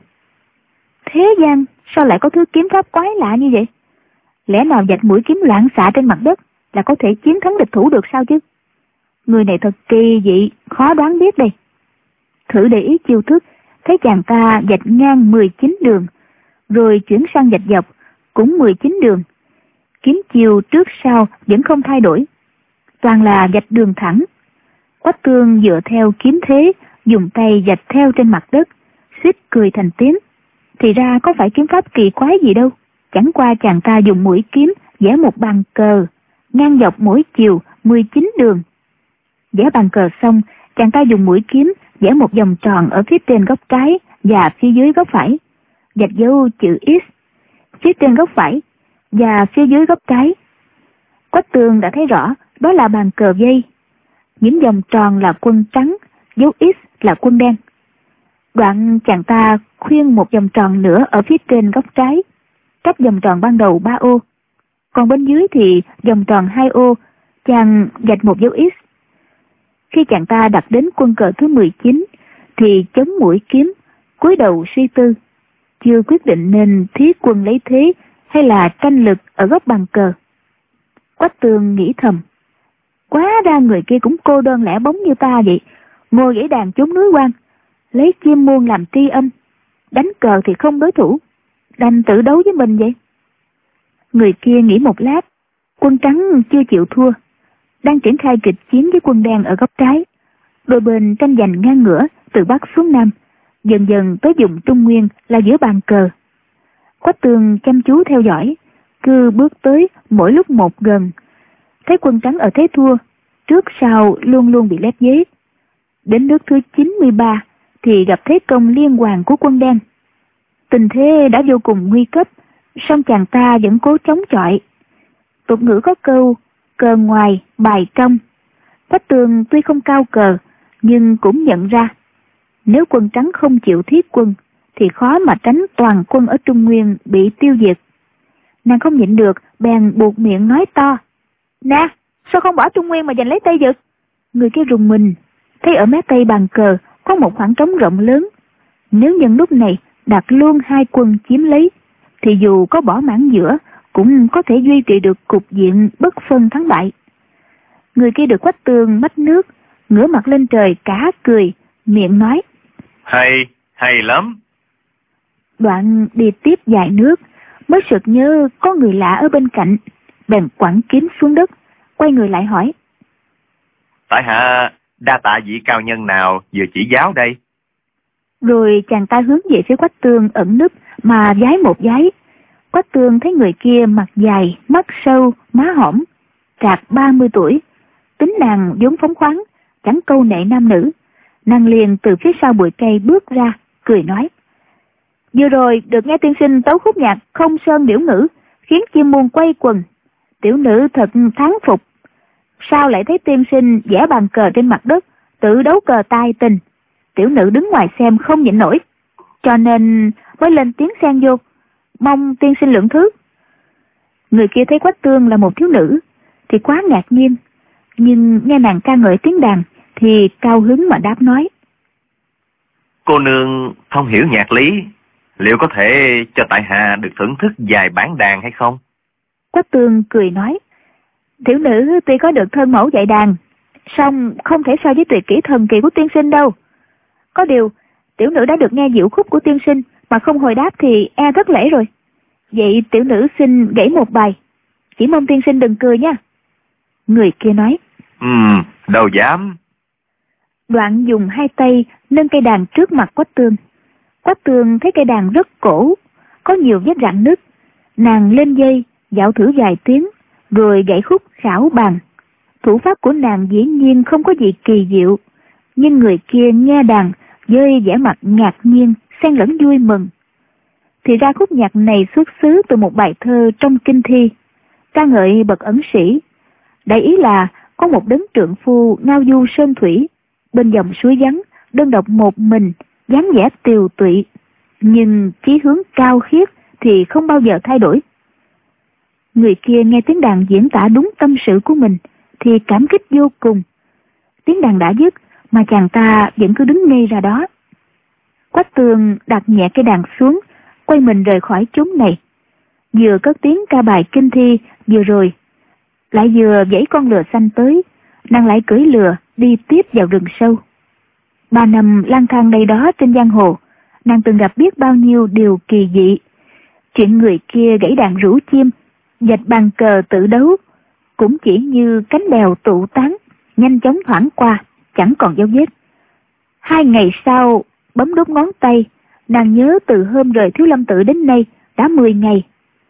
thế gian sao lại có thứ kiếm pháp quái lạ như vậy? Lẽ nào vạch mũi kiếm loạn xạ trên mặt đất là có thể chiến thắng địch thủ được sao chứ? Người này thật kỳ dị, khó đoán biết đây. Thử để ý chiêu thức, thấy chàng ta vạch ngang mười chín đường, rồi chuyển sang vạch dọc, cũng mười chín đường. Kiếm chiêu trước sau vẫn không thay đổi, toàn là vạch đường thẳng. Quách Tương dựa theo kiếm thế, dùng tay vạch theo trên mặt đất, suýt cười thành tiếng. Thì ra có phải kiếm pháp kỳ quái gì đâu, chẳng qua chàng ta dùng mũi kiếm vẽ một bàn cờ, ngang dọc mỗi chiều mười chín đường. Vẽ bàn cờ xong, chàng ta dùng mũi kiếm vẽ một vòng tròn ở phía trên góc trái và phía dưới góc phải, vạch dấu chữ X phía trên góc phải và phía dưới góc trái. Quách Tương đã thấy rõ đó là bàn cờ dây. Những vòng tròn là quân trắng, dấu X là quân đen. Đoạn chàng ta khuyên một vòng tròn nữa ở phía trên góc trái, cách vòng tròn ban đầu ba ô, còn bên dưới thì vòng tròn hai ô, chàng vạch một dấu X. Khi chàng ta đặt đến quân cờ thứ mười chín thì chống mũi kiếm, cúi đầu suy tư, chưa quyết định nên thí quân lấy thế hay là tranh lực ở góc bàn cờ. Quách Tương nghĩ thầm, quá ra người kia cũng cô đơn lẻ bóng như ta vậy, ngồi gãy đàn trốn núi quan, lấy chim muông làm tri âm, đánh cờ thì không đối thủ, đành tự đấu với mình vậy. Người kia nghĩ một lát, quân trắng chưa chịu thua, đang triển khai kịch chiến với quân đen ở góc trái. Đôi bên tranh giành ngang ngửa từ bắc xuống nam, dần dần tới vùng Trung Nguyên là giữa bàn cờ. Quách Tương chăm chú theo dõi, cứ bước tới mỗi lúc một gần, thấy quân trắng ở thế thua, trước sau luôn luôn bị lép vế. Đến nước thứ chín mươi ba thì gặp thế công liên hoàn của quân đen. Tình thế đã vô cùng nguy cấp, song chàng ta vẫn cố chống chọi. Tục ngữ có câu cờ ngoài bài trong. Quách Tương tuy không cao cờ, nhưng cũng nhận ra nếu quân trắng không chịu thiết quân thì khó mà tránh toàn quân ở Trung Nguyên bị tiêu diệt. Nàng không nhịn được, bèn buộc miệng nói to, nè, sao không bỏ Trung Nguyên mà giành lấy Tây Vực? Người kia rùng mình, thấy ở mé tây bàn cờ có một khoảng trống rộng lớn. Nếu nhân lúc này đặt luôn hai quân chiếm lấy, thì dù có bỏ mảng giữa cũng có thể duy trì được cục diện bất phân thắng bại. Người kia được Quách Tương mách nước, ngửa mặt lên trời cả cười, miệng nói, Hay, hay lắm. Đoạn đi tiếp vài nước, mới sực nhớ có người lạ ở bên cạnh, bèn quẳng kiếm xuống đất, quay người lại hỏi, Tại hạ đa tạ vị cao nhân nào vừa chỉ giáo đây? Rồi chàng ta hướng về phía Quách Tương ẩn núp mà vái một vái. Quách Tương thấy người kia mặt dài, mắt sâu, má hõm, trạc ba mươi tuổi, tính nàng vốn phóng khoáng, chẳng câu nệ nam nữ. Nàng liền từ phía sau bụi cây bước ra, cười nói, vừa rồi được nghe tiên sinh tấu khúc nhạc Không Sơn Điểu Ngữ, khiến chim muông quay quần, tiểu nữ thật thán phục. Sao lại thấy tiên sinh vẽ bàn cờ trên mặt đất, tự đấu cờ tài tình, tiểu nữ đứng ngoài xem không nhịn nổi, cho nên mới lên tiếng xen vô, mong tiên sinh lượng thứ. Người kia thấy Quách Tương là một thiếu nữ thì quá ngạc nhiên, nhưng nghe nàng ca ngợi tiếng đàn thì cao hứng mà đáp nói, Cô nương không hiểu nhạc lý, liệu có thể cho tại hạ được thưởng thức vài bản đàn hay không? Quách Tương cười nói, tiểu nữ tuy có được thân mẫu dạy đàn, song không thể so với tuyệt kỹ thần kỳ của tiên sinh đâu. Có điều tiểu nữ đã được nghe diệu khúc của tiên sinh mà không hồi đáp thì e thất lễ rồi. Vậy tiểu nữ xin gãy một bài, chỉ mong tiên sinh đừng cười nha. Người kia nói, Ừ, đâu dám. Đoạn dùng hai tay nâng cây đàn trước mặt Quách Tương. Quách Tương thấy cây đàn rất cổ, có nhiều vết rạn nứt. Nàng lên dây, dạo thử vài tiếng, rồi gãy khúc khảo bàn. Thủ pháp của nàng dĩ nhiên không có gì kỳ diệu, nhưng người kia nghe đàn với vẻ mặt ngạc nhiên, xen lẫn vui mừng. Thì ra khúc nhạc này xuất xứ từ một bài thơ trong kinh thi, ca ngợi bậc ẩn sĩ. Đại ý là có một đấng trượng phu ngao du sơn thủy, bên dòng suối vắng, đơn độc một mình, dáng vẻ tiều tụy, nhưng chí hướng cao khiết thì không bao giờ thay đổi. Người kia nghe tiếng đàn diễn tả đúng tâm sự của mình thì cảm kích vô cùng. Tiếng đàn đã dứt mà chàng ta vẫn cứ đứng ngây ra đó. Quách Tương đặt nhẹ cây đàn xuống, quay mình rời khỏi chốn này. Vừa cất tiếng ca bài kinh thi vừa rồi, lại vừa dãy con lừa xanh tới, nàng lại cưỡi lừa đi tiếp vào rừng sâu. Ba năm lang thang đây đó trên giang hồ, nàng từng gặp biết bao nhiêu điều kỳ dị. Chuyện người kia gãy đàn rủ chim, dạch bàn cờ tự đấu, cũng chỉ như cánh bèo tụ tán, nhanh chóng thoảng qua, chẳng còn dấu vết. Hai ngày sau, bấm đốt ngón tay, nàng nhớ từ hôm rời Thiếu Lâm Tự đến nay đã mười ngày.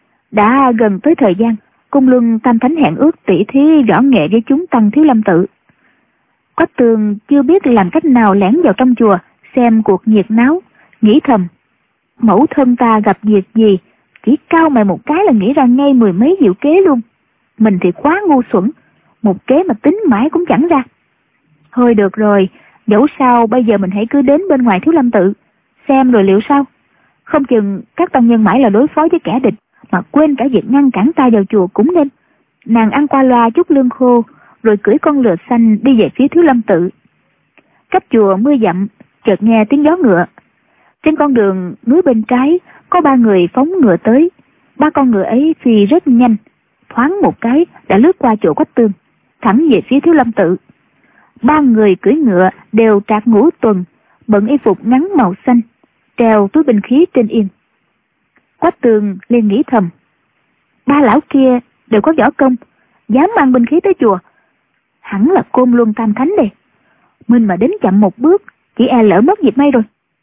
Đã gần tới thời gian cung luân tam thánh hẹn ước tỷ thí võ nghệ với chúng tăng Thiếu Lâm Tự. Quách Tương chưa biết làm cách nào lẻn vào trong chùa xem cuộc nhiệt náo, nghĩ thầm: mẫu thân ta gặp việc gì, chỉ cao mày một cái là nghĩ ra ngay mười mấy diệu kế luôn. Mình thì quá ngu xuẩn, một kế mà tính mãi cũng chẳng ra. Thôi được rồi, dẫu sao bây giờ mình hãy cứ đến bên ngoài Thiếu Lâm Tự xem rồi liệu sao. Không chừng các tăng nhân mãi là đối phó với kẻ địch mà quên cả việc ngăn cản ta vào chùa cũng nên. Nàng ăn qua loa chút lương khô, rồi cưỡi con lừa xanh đi về phía Thiếu Lâm Tự. Cách chùa mươi dặm, chợt nghe tiếng gió ngựa. Trên con đường núi bên trái có ba người phóng ngựa tới. Ba con ngựa ấy phi rất nhanh, thoáng một cái đã lướt qua chỗ Quách Tương, thẳng về phía Thiếu Lâm Tự. Ba người cưỡi ngựa đều trạc ngũ tuần, bận y phục ngắn màu xanh, treo túi binh khí trên yên. Quách Tương liền nghĩ thầm: ba lão kia đều có võ công, dám mang binh khí tới chùa, hẳn là Côn Luân Tam Thánh đây. Mình mà đến chậm một bước, chỉ e lỡ mất dịp may rồi.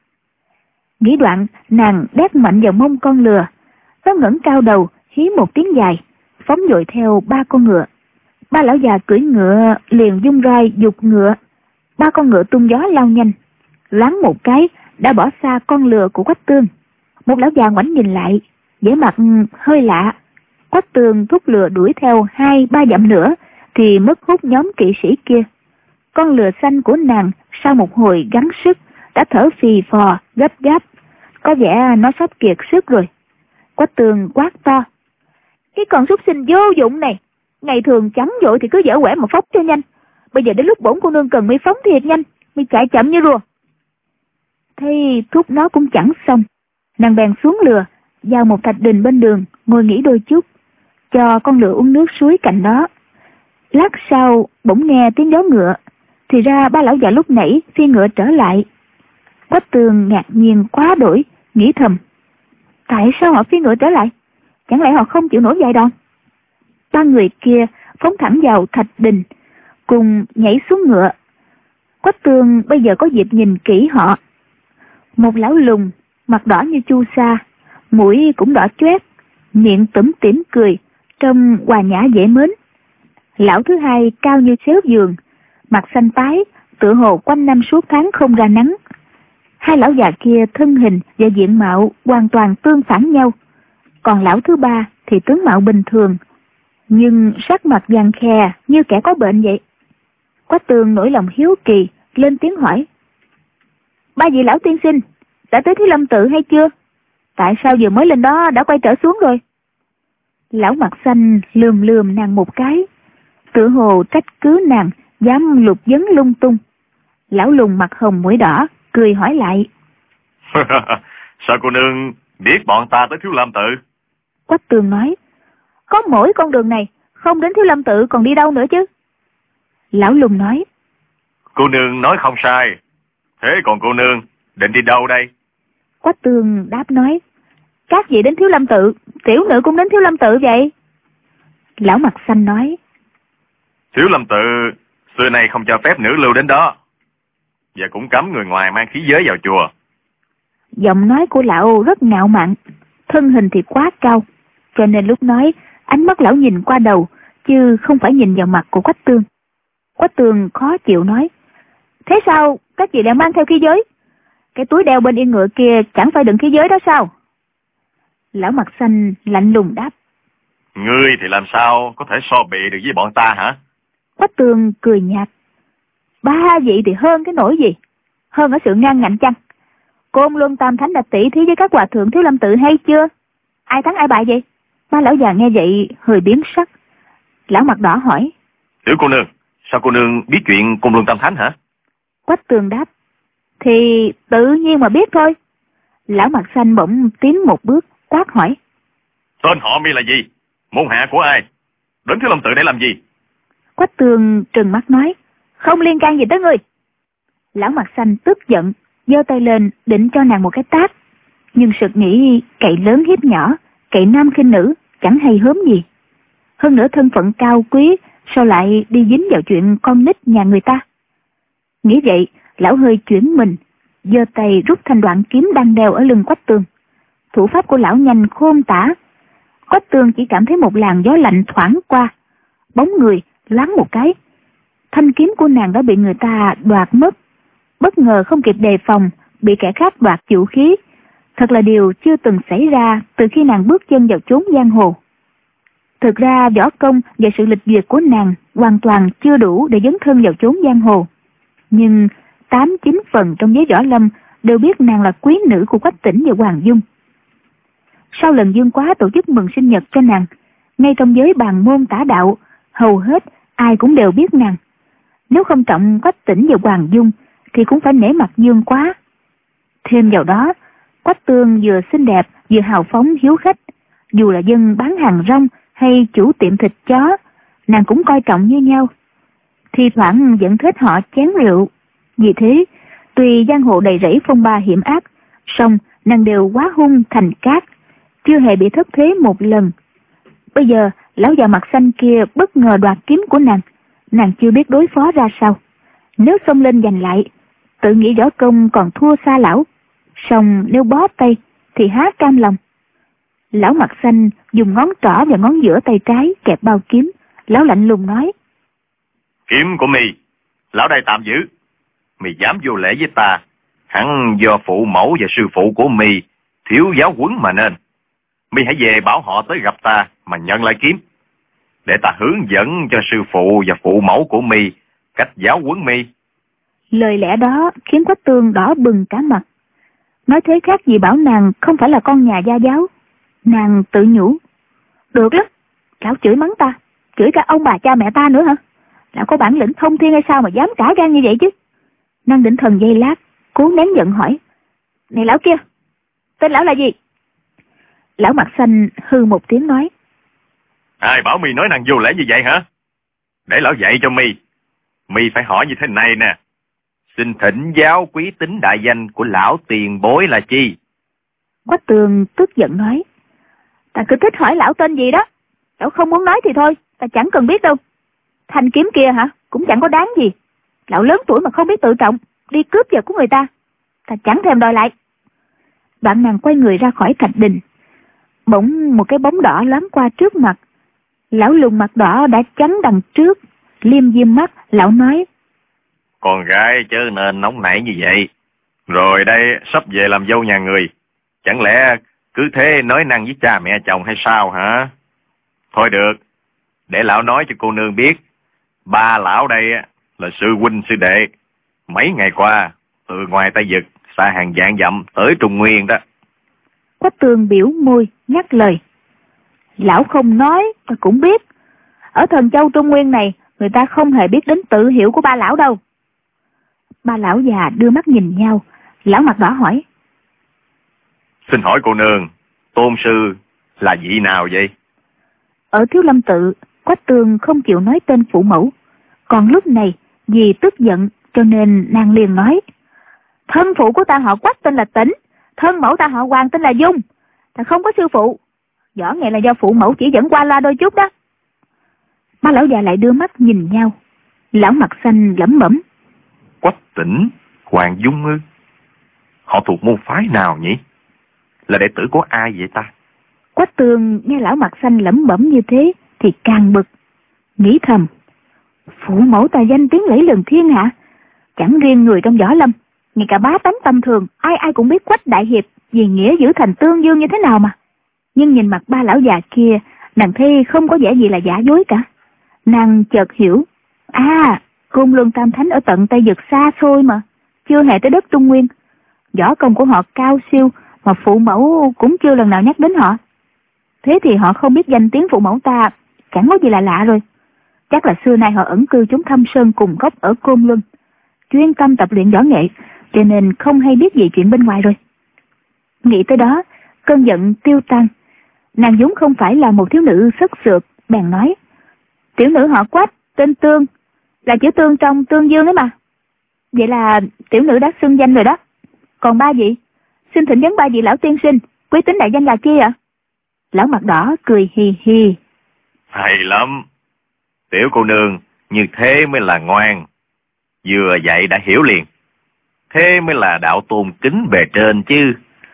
Nghĩ đoạn, nàng đét mạnh vào mông con lừa, nó ngẩng cao đầu, hí một tiếng dài, phóng dội theo ba con ngựa. Ba lão già cưỡi ngựa liền dung roi giục ngựa, ba con ngựa tung gió lao nhanh, loáng một cái đã bỏ xa con lừa của Quách Tương. Một lão già ngoảnh nhìn lại, vẻ mặt hơi lạ. Quách Tương thúc lừa đuổi theo hai ba dặm nữa thì mất hút nhóm kỵ sĩ kia. Con lừa xanh của nàng sau một hồi gắng sức đã thở phì phò gấp gáp, có vẻ nó sắp kiệt sức rồi. Quách Tương quát to: cái con súc sinh vô dụng này, ngày thường chấm vội thì cứ dở quẻ mà phóng cho nhanh, bây giờ đến lúc bổn cô nương cần mi phóng thiệt nhanh, mi chạy chậm như rùa. Thấy thúc nó cũng chẳng xong, nàng bèn xuống lừa, vào một thạch đình bên đường ngồi nghỉ đôi chút, cho con lừa uống nước suối cạnh đó. Lát sau bỗng nghe tiếng gió ngựa, thì ra ba lão già lúc nãy phi ngựa trở lại. Quách Tương ngạc nhiên quá đổi, nghĩ thầm: tại sao họ phi ngựa trở lại? Chẳng lẽ họ không chịu nổi vài đòn? Ba người kia phóng thẳng vào thạch đình, cùng nhảy xuống ngựa. Quách Tương bây giờ có dịp nhìn kỹ họ. Một lão lùn, mặt đỏ như chu sa, mũi cũng đỏ choét, miệng tủm tỉm cười, trông hòa nhã dễ mến. Lão thứ hai cao như xéo giường, mặt xanh tái, tựa hồ quanh năm suốt tháng không ra nắng. Hai lão già kia thân hình và diện mạo hoàn toàn tương phản nhau. Còn lão thứ ba thì tướng mạo bình thường, nhưng sắc mặt vàng khè như kẻ có bệnh vậy. Quách Tương nổi lòng hiếu kỳ, lên tiếng hỏi: ba vị lão tiên sinh đã tới Thiếu Lâm Tự hay chưa? Tại sao vừa mới lên đó đã quay trở xuống rồi? Lão mặt xanh lườm lườm nàng một cái, tựa hồ trách cứ nàng dám lục vấn lung tung. Lão lùn mặt hồng mũi đỏ cười hỏi lại: sao cô nương biết bọn ta tới Thiếu Lâm Tự? Quách Tương nói: có mỗi con đường này, không đến Thiếu Lâm Tự còn đi đâu nữa chứ? Lão lùn nói: cô nương nói không sai, thế còn cô nương định đi đâu đây? Quách Tương đáp nói: các vị đến Thiếu Lâm Tự, tiểu nữ cũng đến Thiếu Lâm Tự vậy. Lão mặt xanh nói: Thiếu Lâm Tự Xưa nay không cho phép nữ lưu đến đó, và cũng cấm người ngoài mang khí giới vào chùa. Giọng nói của lão rất ngạo mạn, thân hình thì quá cao, cho nên lúc nói ánh mắt lão nhìn qua đầu, chứ không phải nhìn vào mặt của Quách Tương. Quách Tương khó chịu nói, thế sao các chị lại mang theo khí giới? Cái túi đeo bên yên ngựa kia chẳng phải đựng khí giới đó sao? Lão mặt xanh lạnh lùng đáp, Ngươi thì làm sao có thể so bì được với bọn ta hả? Quách Tương cười nhạt, ba vị thì hơn cái nỗi gì? Hơn ở sự ngang ngạnh chăng? Côn Luân Tam Thánh đã tỷ thí với các hòa thượng Thiếu Lâm Tự hay chưa? Ai thắng ai bại vậy? Ba lão già nghe vậy hơi biến sắc. Lão mặt đỏ hỏi, Tiểu cô nương, sao cô nương biết chuyện Côn Luân Tam Thánh hả? Quách Tương đáp, thì tự nhiên mà biết thôi. Lão mặt xanh bỗng tiến một bước quát hỏi, Tên họ mi là gì? Môn hạ của ai? Đến Thiếu Lâm Tự để làm gì? Quách Tương trừng mắt nói, không liên can gì tới ngươi. Lão mặt xanh tức giận, giơ tay lên định cho nàng một cái tát, nhưng sực nghĩ cậy lớn hiếp nhỏ, cậy nam khinh nữ, chẳng hay hớm gì. Hơn nữa thân phận cao quý, sao lại đi dính vào chuyện con nít nhà người ta? Nghĩ vậy, lão hơi chuyển mình, giơ tay rút thanh đoạn kiếm đang đeo ở lưng Quách Tương. Thủ pháp của lão nhanh khôn tả. Quách Tương chỉ cảm thấy một làn gió lạnh thoảng qua, bóng người loáng một cái, thanh kiếm của nàng đã bị người ta đoạt mất. Bất ngờ không kịp đề phòng, bị kẻ khác đoạt vũ khí, thật là điều chưa từng xảy ra từ khi nàng bước chân vào chốn giang hồ. Thực ra võ công và sự lịch duyệt của nàng hoàn toàn chưa đủ để dấn thân vào chốn giang hồ, nhưng tám chín phần trong giới võ lâm đều biết nàng là quý nữ của Quách Tĩnh và Hoàng Dung. Sau lần Dương Quá tổ chức mừng sinh nhật cho nàng, ngay trong giới bàn môn tả đạo, hầu hết ai cũng đều biết nàng. Nếu không trọng Quách Tĩnh và Hoàng Dung thì cũng phải nể mặt Dương Quá. Thêm vào đó, Quách Tương vừa xinh đẹp vừa hào phóng hiếu khách, dù là dân bán hàng rong hay chủ tiệm thịt chó, nàng cũng coi trọng như nhau. Thi thoảng vẫn thích họ chén rượu. Vì thế, tuy giang hồ đầy rẫy phong ba hiểm ác, song nàng đều quá hung thành cát, chưa hề bị thất thế một lần. Bây giờ lão già mặt xanh kia bất ngờ đoạt kiếm của nàng, nàng chưa biết đối phó ra sao. Nếu xông lên giành lại, tự nghĩ võ công còn thua xa lão, song nếu bó tay thì há cam lòng. Lão mặt xanh dùng ngón trỏ và ngón giữa tay trái kẹp bao kiếm. Lão lạnh lùng nói, Kiếm của mi, lão đây tạm giữ. Mi dám vô lễ với ta, hẳn do phụ mẫu và sư phụ của mi thiếu giáo huấn mà nên. Mi hãy về bảo họ tới gặp ta mà nhận lại kiếm, để ta hướng dẫn cho sư phụ và phụ mẫu của mi cách giáo huấn mi. Lời lẽ đó khiến Quách Tương đỏ bừng cả mặt. Nói thế khác gì bảo nàng không phải là con nhà gia giáo. Nàng tự nhủ, được lắm, lão chửi mắng ta, chửi cả ông bà cha mẹ ta nữa hả? Lão có bản lĩnh thông thiên hay sao mà dám cả gan như vậy chứ? Nàng định thần giây lát, cố nén giận hỏi, này lão kia, tên lão là gì? Lão mặt xanh hư một tiếng nói, Ai bảo mi nói nàng vô lễ như vậy hả? Để lão dạy cho mi. Mi phải hỏi như thế này nè, xin thỉnh giáo quý tính đại danh của lão tiền bối là chi? Quách Tường tức giận nói, ta cứ thích hỏi lão tên gì đó, lão không muốn nói thì thôi, ta chẳng cần biết đâu. Thanh kiếm kia hả, cũng chẳng có đáng gì. Lão lớn tuổi mà không biết tự trọng, đi cướp vật của người ta, ta chẳng thèm đòi lại. Đoạn nàng quay người ra khỏi thạch đình. Bỗng một cái bóng đỏ loáng qua trước mặt. Lão lùn mặt đỏ đã chắn đằng trước, liêm diêm mắt, lão nói, Con gái chớ nên nóng nảy như vậy. Rồi đây sắp về làm dâu nhà người, chẳng lẽ cứ thế nói năng với cha mẹ chồng hay sao hả? Thôi được, để lão nói cho cô nương biết, ba lão đây là sư huynh sư đệ, mấy ngày qua từ ngoài Tây Vực xa hàng vạn dặm tới Trung Nguyên đó. Quách Tường biểu môi nhắc lời, lão không nói ta cũng biết, ở Thần Châu Trung Nguyên này người ta không hề biết đến tự hiệu của ba lão đâu. Ba lão già đưa mắt nhìn nhau. Lão mặt đỏ hỏi, Xin hỏi cô nương, tôn sư là vị nào vậy? Ở Thiếu Lâm Tự, Quách Tường không chịu nói tên phụ mẫu. Còn lúc này vì tức giận cho nên nàng liền nói, thân phụ của ta họ Quách tên là Tĩnh, thân mẫu ta họ Hoàng tên là Dung. Ta không có sư phụ, võ nghệ là do phụ mẫu chỉ dẫn qua loa đôi chút đó. Ba lão già lại đưa mắt nhìn nhau. Lão mặt xanh lẩm bẩm. Quách Tỉnh, Hoàng Dung ư? Họ thuộc môn phái nào nhỉ? Là đệ tử của ai vậy ta? Quách Tường nghe lão mặt xanh lẩm bẩm như thế thì càng bực, nghĩ thầm: phụ mẫu tài danh tiếng lẫy lừng thiên hạ, chẳng riêng người trong võ lâm, ngay cả bá tánh tầm thường ai ai cũng biết Quách đại hiệp vì nghĩa giữ thành Tương Dương như thế nào mà. Nhưng nhìn mặt ba lão già kia, nàng thấy không có vẻ gì là giả dối cả. Nàng chợt hiểu, à, Côn Luân Tam Thánh ở tận Tây Vực xa xôi mà, chưa hề tới đất Trung Nguyên. Võ công của họ cao siêu mà phụ mẫu cũng chưa lần nào nhắc đến họ. Thế thì họ không biết danh tiếng phụ mẫu ta chẳng có gì là lạ rồi. Chắc là xưa nay họ ẩn cư chúng thâm sơn cùng gốc ở Côn Luân, chuyên tâm tập luyện võ nghệ, cho nên không hay biết gì chuyện bên ngoài rồi. Nghĩ tới đó, cơn giận tiêu tan. Nàng vốn không phải là một thiếu nữ sức sượt, bèn nói: tiểu nữ họ Quách, tên Tương, là chữ Tương trong Tương Dương ấy mà. Vậy là tiểu nữ đã xưng danh rồi đó. Còn ba vị, xin thỉnh vấn ba vị lão tiên sinh, quý tính đại danh là kia ạ? Lão mặt đỏ cười hì hì. Hay lắm, tiểu cô nương như thế mới là ngoan, vừa dạy đã hiểu liền. Thế mới là đạo tôn kính bề trên chứ.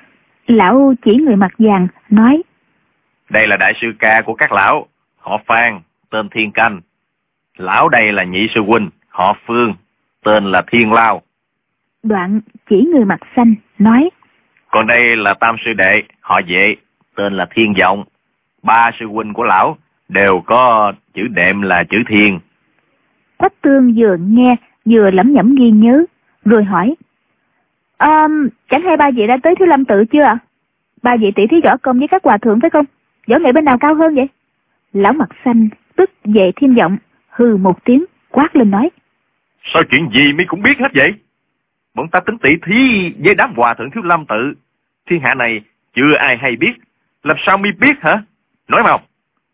Lão chỉ người mặt vàng nói: đây là đại sư ca của các lão, họ Phan, tên Thiên Canh. Lão đây là nhị sư huynh, họ Phương, tên là Thiên Lao. Đoạn chỉ người mặt xanh nói: còn đây là tam sư đệ, họ Vệ, tên là Thiên Vọng. Ba sư huynh của lão đều có chữ đệm là chữ Thiên. Quách Tương vừa nghe vừa lẩm nhẩm ghi nhớ, rồi hỏi: à, chẳng hay ba vị đã tới Thiếu Lâm tự chưa ạ? Ba vị tỷ thí võ công với các hòa thượng phải không? Võ nghệ bên nào cao hơn vậy? Lão mặt xanh tức Vệ Thiên Vọng hừ một tiếng, quát lên nói: sao chuyện gì mi cũng biết hết vậy? Bọn ta tính tỷ thí với đám hòa thượng Thiếu Lâm tự, thiên hạ này chưa ai hay biết, làm sao mi biết hả? Nói mau.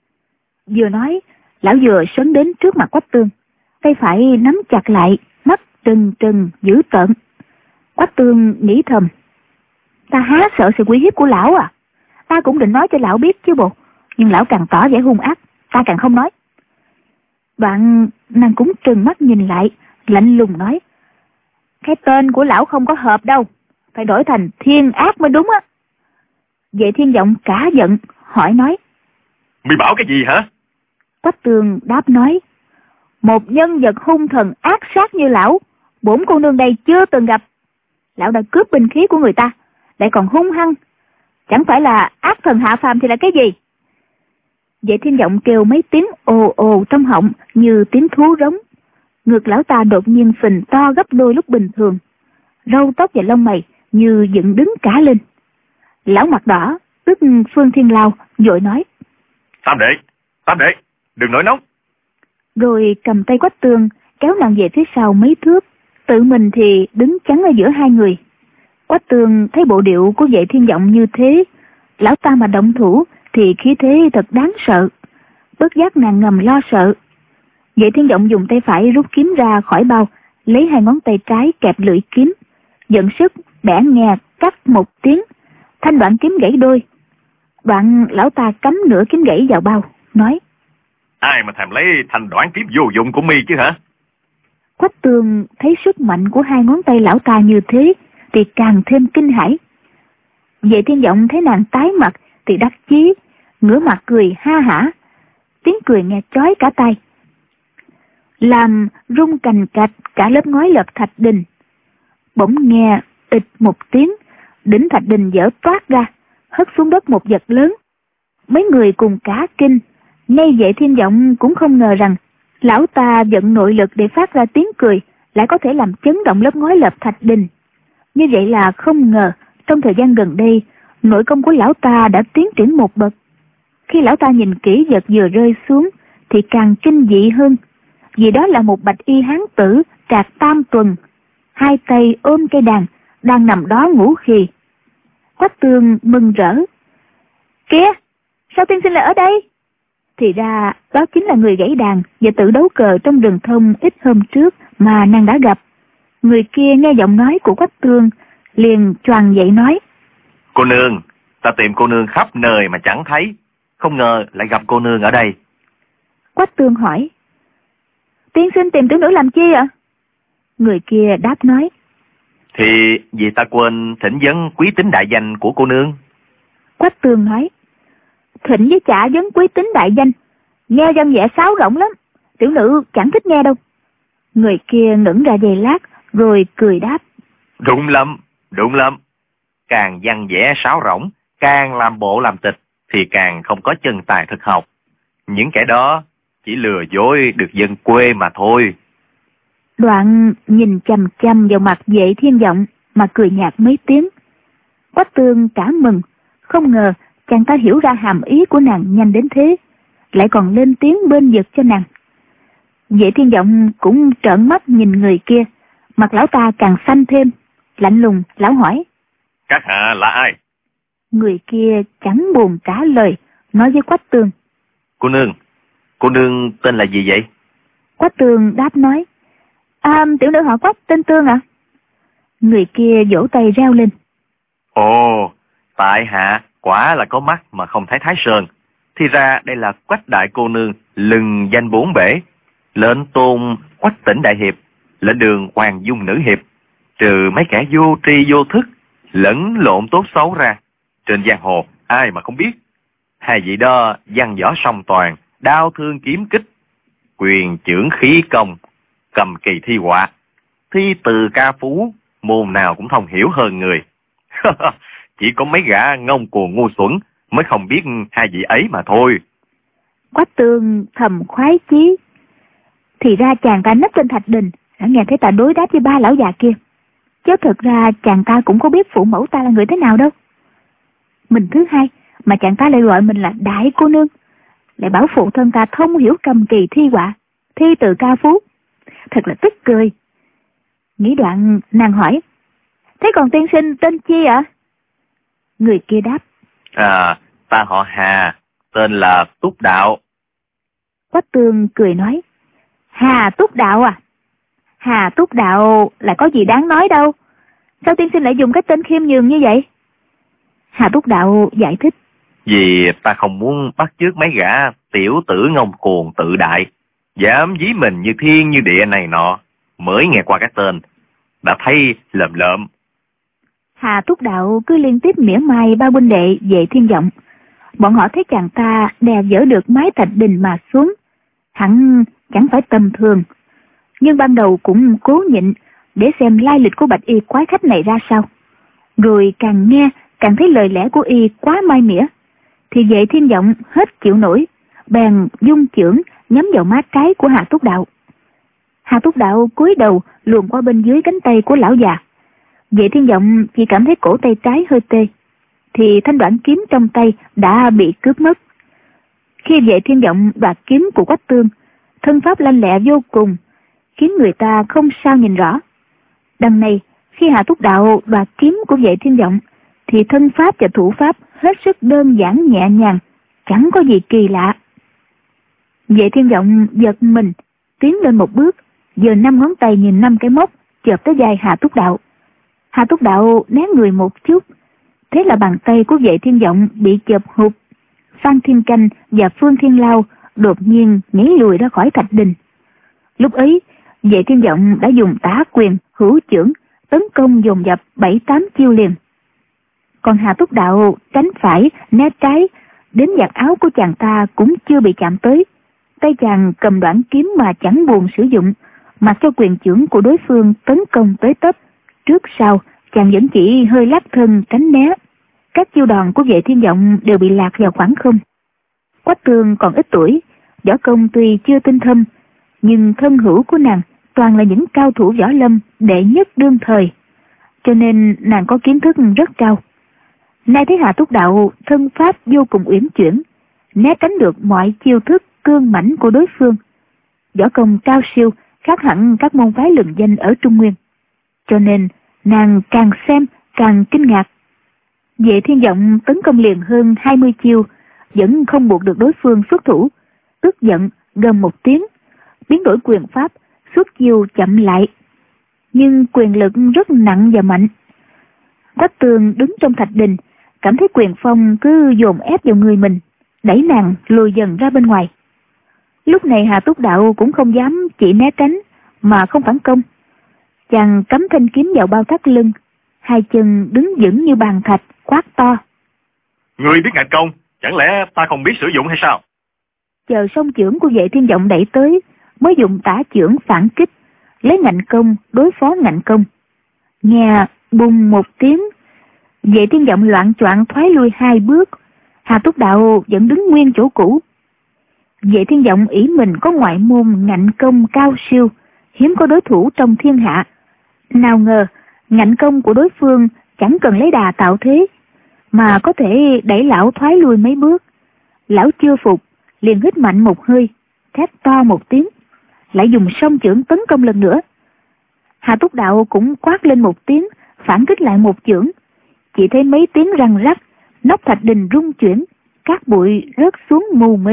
Vừa nói, lão vừa sấn đến trước mặt Quách Tương, tay phải nắm chặt lại, mắt trừng trừng dữ tợn. Quách Tương nghĩ thầm: ta há sợ sự uy hiếp của lão à? Ta cũng định nói cho lão biết chứ bộ, nhưng lão càng tỏ vẻ hung ác, ta càng không nói. Đoạn nàng cũng trừng mắt nhìn lại, lạnh lùng nói: cái tên của lão không có hợp đâu, phải đổi thành Thiên Ác mới đúng á. Vệ Thiên Vọng cả giận hỏi nói: mi bảo cái gì hả? Quách Tường đáp nói: một nhân vật hung thần ác sát như lão, bổn cô nương đây chưa từng gặp. Lão đã cướp binh khí của người ta, lại còn hung hăng, chẳng phải là ác thần hạ phàm thì là cái gì? Vệ Thiên Vọng kêu mấy tiếng ồ ồ trong họng như tiếng thú rống. Ngực lão ta đột nhiên phình to gấp đôi lúc bình thường, râu tóc và lông mày như dựng đứng cả lên. Lão mặt đỏ tức Phương Thiên Lao vội nói: Tam đệ, tam đệ, đừng nổi nóng. Rồi cầm tay Quách Tường kéo nàng về phía sau mấy thước, tự mình thì đứng chắn ở giữa hai người. Quách Tường thấy bộ điệu của Vệ Thiên Vọng như thế, lão ta mà động thủ thì khí thế thật đáng sợ. Bất giác nàng ngầm lo sợ. Vệ Thiên Vọng dùng tay phải rút kiếm ra khỏi bao, lấy hai ngón tay trái kẹp lưỡi kiếm, dẫn sức bẻ nghe cắt một tiếng, thanh đoạn kiếm gãy đôi. Đoạn lão ta cắm nửa kiếm gãy vào bao, nói: ai mà thèm lấy thanh đoạn kiếm vô dụng của mi chứ hả? Quách Tường thấy sức mạnh của hai ngón tay lão ta như thế thì càng thêm kinh hãi. Vệ Thiên Vọng thấy nàng tái mặt thì đắc chí, ngửa mặt cười ha hả, tiếng cười nghe chói cả tai, làm rung cành cạch cả lớp ngói lợp thạch đình. Bỗng nghe ịch một tiếng, đỉnh thạch đình vỡ toát ra, hất xuống đất một vật lớn. Mấy người cùng cả kinh, ngay Vệ Thiên Vọng cũng không ngờ rằng lão ta vận nội lực để phát ra tiếng cười lại có thể làm chấn động lớp ngói lợp thạch đình. Như vậy là không ngờ trong thời gian gần đây nội công của lão ta đã tiến triển một bậc. Khi lão ta nhìn kỹ vật vừa rơi xuống thì càng kinh dị hơn, vì đó là một bạch y hán tử trạc tam tuần, hai tay ôm cây đàn, đang nằm đó ngủ khì. Quách Tường mừng rỡ: kìa, sao tiên sinh lại ở đây? Thì ra đó chính là người gãy đàn và tự đấu cờ trong rừng thông ít hôm trước mà nàng đã gặp. Người kia nghe giọng nói của Quách Tường liền choàng dậy nói: cô nương, ta tìm cô nương khắp nơi mà chẳng thấy, không ngờ lại gặp cô nương ở đây. Quách Tường hỏi: Tiên sinh tìm tiểu nữ làm chi ạ? Người kia đáp nói. Thì vì ta quên thỉnh vấn quý tính đại danh của cô nương. Quách Tường nói. Thỉnh với trả vấn quý tính đại danh, nghe dân vẻ sáo rỗng lắm, tiểu nữ chẳng thích nghe đâu. Người kia ngẩng ra giây lát rồi cười đáp. Đúng lắm, đúng lắm. Càng văn vẽ sáo rỗng, càng làm bộ làm tịch thì càng không có chân tài thực học. Những kẻ đó chỉ lừa dối được dân quê mà thôi. Đoạn nhìn chằm chằm vào mặt Vệ Thiên Vọng mà cười nhạt mấy tiếng. Quách Tương cả mừng, không ngờ chàng ta hiểu ra hàm ý của nàng nhanh đến thế, lại còn lên tiếng bên vực cho nàng. Vệ Thiên Vọng cũng trợn mắt nhìn người kia, mặt lão ta càng xanh thêm, lạnh lùng lão hỏi. Các hạ là ai? Người kia chẳng buồn trả lời, nói với Quách Tương. Cô nương, cô nương tên là gì vậy? Quách Tương đáp nói. À, tiểu nữ họ Quách, tên Tương ạ. À? Người kia vỗ tay reo lên. Ồ, tại hạ quả là có mắt mà không thấy Thái Sơn. Thì ra đây là Quách đại cô nương lừng danh bốn bể, lệnh tôn Quách tỉnh đại hiệp, lệnh đường Hoàng Dung nữ hiệp. Trừ mấy kẻ vô tri vô thức, lẫn lộn tốt xấu ra, trên giang hồ ai mà không biết. Hai vị đó văn võ song toàn, đao thương kiếm kích, quyền trưởng khí công, cầm kỳ thi họa, thi từ ca phú, môn nào cũng thông hiểu hơn người. Chỉ có mấy gã ngông cuồng ngu xuẩn mới không biết hai vị ấy mà thôi. Quách Tương thầm khoái chí. Thì ra chàng ta nấp trên thạch đình đã nghe thấy ta đối đáp với ba lão già kia, chứ thực ra chàng ta cũng có biết phụ mẫu ta là người thế nào đâu. Mình thứ hai mà chàng ta lại gọi mình là đại cô nương, lại bảo phụ thân ta thông hiểu cầm kỳ thi họa, thi từ ca phú, thật là tức cười. Nghĩ đoạn nàng hỏi. Thế còn tiên sinh tên chi ạ? À? Người kia đáp. À, ta họ Hà, tên là Túc Đạo. Quách Tương cười nói. Hà Túc Đạo à? Hà Túc Đạo là có gì đáng nói đâu, sao tiên sinh lại dùng cái tên khiêm nhường như vậy? Hà Túc Đạo giải thích. Vì ta không muốn bắt chước mấy gã tiểu tử ngông cuồng tự đại, dám dí mình như thiên như địa này nọ, mới nghe qua cái tên đã thấy lợm lợm. Hà Túc Đạo cứ liên tiếp mỉa mai ba huynh đệ Vệ Thiên Vọng. Bọn họ thấy chàng ta đè dỡ được mái thạch đình mà xuống, hẳn chẳng phải tầm thường, nhưng ban đầu cũng cố nhịn để xem lai lịch của bạch y quái khách này ra sao. Rồi càng nghe càng thấy lời lẽ của y quá mai mỉa, thì Vệ Thiên Vọng hết chịu nổi, bèn dung chưởng nhắm vào má trái của Hà Túc Đạo. Hà Túc Đạo cúi đầu luồn qua bên dưới cánh tay của lão già. Vệ Thiên Vọng chỉ cảm thấy cổ tay trái hơi tê, thì thanh đoạn kiếm trong tay đã bị cướp mất. Khi Vệ Thiên Vọng đoạt kiếm của Quách Tương, thân pháp lanh lẹ vô cùng, khiến người ta không sao nhìn rõ. Đằng này, khi Hà Túc Đạo đoạt kiếm của Vệ Thiên Vọng, thì thân pháp và thủ pháp hết sức đơn giản nhẹ nhàng, chẳng có gì kỳ lạ. Vệ Thiên Vọng giật mình, tiến lên một bước, giơ năm ngón tay nhìn năm cái móc chộp tới vai Hà Túc Đạo. Hà Túc Đạo né người một chút, thế là bàn tay của Vệ Thiên Vọng bị chộp hụt. Phan Thiên Canh và Phương Thiên Lao đột nhiên nhảy lùi ra khỏi thạch đình. Lúc ấy, Vệ Thiên Vọng đã dùng tả quyền, hữu chưởng tấn công dồn dập bảy tám chiêu liền. Còn Hà Túc Đạo tránh phải, né trái, đến giặt áo của chàng ta cũng chưa bị chạm tới. Tay chàng cầm đoạn kiếm mà chẳng buồn sử dụng, mặc cho quyền chưởng của đối phương tấn công tới tấp. Trước sau, chàng vẫn chỉ hơi lắc thân tránh né. Các chiêu đòn của Vệ Thiên Vọng đều bị lạc vào khoảng không. Quách Tương còn ít tuổi, võ công tuy chưa tinh thâm, nhưng thân hữu của nàng toàn là những cao thủ võ lâm đệ nhất đương thời, cho nên nàng có kiến thức rất cao. Nay thấy Hà Túc Đạo thân pháp vô cùng uyển chuyển, né tránh được mọi chiêu thức cương mãnh của đối phương, võ công cao siêu khác hẳn các môn phái lừng danh ở Trung Nguyên, cho nên nàng càng xem càng kinh ngạc. Vệ Thiên Vọng tấn công liền hơn hai mươi chiêu, vẫn không buộc được đối phương xuất thủ, tức giận gầm một tiếng, biến đổi quyền pháp, xuất chiêu chậm lại, nhưng quyền lực rất nặng và mạnh. Quách Tương đứng trong thạch đình, cảm thấy quyền phong cứ dồn ép vào người mình, đẩy nàng lùi dần ra bên ngoài. Lúc này Hà Túc Đạo cũng không dám chỉ né tránh mà không phản công. Chàng cắm thanh kiếm vào bao thắt lưng, hai chân đứng vững như bàn thạch, quát to: Ngươi biết ngạnh công, chẳng lẽ ta không biết sử dụng hay sao? Chờ song chưởng của Vệ Thiên Vọng đẩy tới, mới dùng tả chưởng phản kích, lấy ngạnh công đối phó ngạnh công. Nghe bùng một tiếng, Vệ Thiên Vọng loạng choạng thoái lui hai bước, Hà Túc Đạo vẫn đứng nguyên chỗ cũ. Vệ Thiên Vọng ỷ mình có ngoại môn ngạnh công cao siêu, hiếm có đối thủ trong thiên hạ. Nào ngờ ngạnh công của đối phương chẳng cần lấy đà tạo thế, mà có thể đẩy lão thoái lui mấy bước. Lão chưa phục, liền hít mạnh một hơi, thét to một tiếng, lại dùng song chưởng tấn công lần nữa. Hà Túc Đạo cũng quát lên một tiếng, phản kích lại một chưởng. Chỉ thấy mấy tiếng răng rắc, nóc thạch đình rung chuyển, cát bụi rớt xuống mù mịt.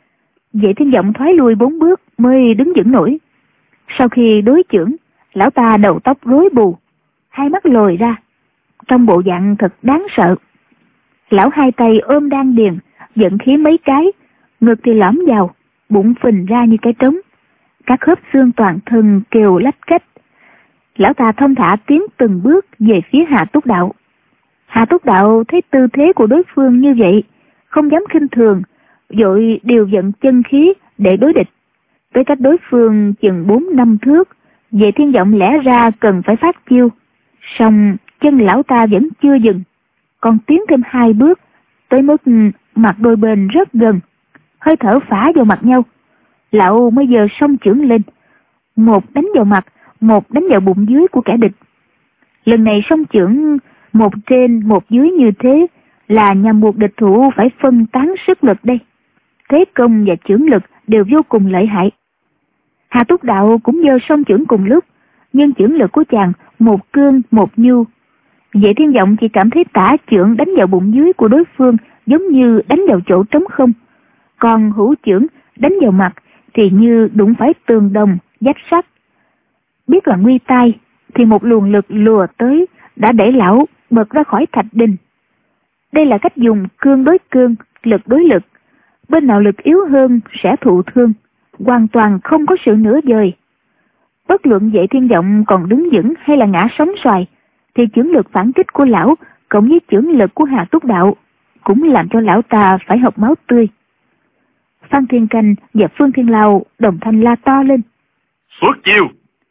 Vệ Thiên Vọng thoái lui bốn bước mới đứng vững nổi. Sau khi đối chưởng, lão ta đầu tóc rối bù, hai mắt lồi ra, trong bộ dạng thật đáng sợ. Lão hai tay ôm đan điền, vận khí mấy cái, ngực thì lõm vào, bụng phình ra như cái trống, các khớp xương toàn thân kêu lách cách. Lão ta thông thả tiến từng bước về phía Hà Túc Đạo. Hà Túc Đạo thấy tư thế của đối phương như vậy, không dám khinh thường, vội điều vận chân khí để đối địch. Tới cách đối phương chừng bốn năm thước, Vệ Thiên Vọng lẽ ra cần phải phát chiêu, song chân lão ta vẫn chưa dừng, còn tiến thêm hai bước, tới mức mặt đôi bên rất gần, hơi thở phả vào mặt nhau. Lão mới giơ song chưởng lên, một đánh vào mặt, một đánh vào bụng dưới của kẻ địch. Lần này song chưởng một trên một dưới như thế là nhằm buộc địch thủ phải phân tán sức lực đây. Thế công và chưởng lực đều vô cùng lợi hại. Hà Túc Đạo cũng giơ song chưởng cùng lúc, nhưng chưởng lực của chàng một cương một nhu. Vệ Thiên Vọng chỉ cảm thấy tả chưởng đánh vào bụng dưới của đối phương giống như đánh vào chỗ trống không, còn hữu chưởng đánh vào mặt thì như đụng phải tường đồng, vách sắt. Biết là nguy tai thì một luồng lực lùa tới đã đẩy lão bật ra khỏi thạch đình. Đây là cách dùng cương đối cương, lực đối lực, bên nào lực yếu hơn sẽ thụ thương, hoàn toàn không có sự nửa vời. Bất luận Vệ Thiên Vọng còn đứng vững hay là ngã sóng xoài, thì chưởng lực phản kích của lão cộng với chưởng lực của Hà Túc Đạo cũng làm cho lão ta phải học máu tươi. Phan Thiên Canh và Phương Thiên Lao đồng thanh la to lên: Xuất chiêu!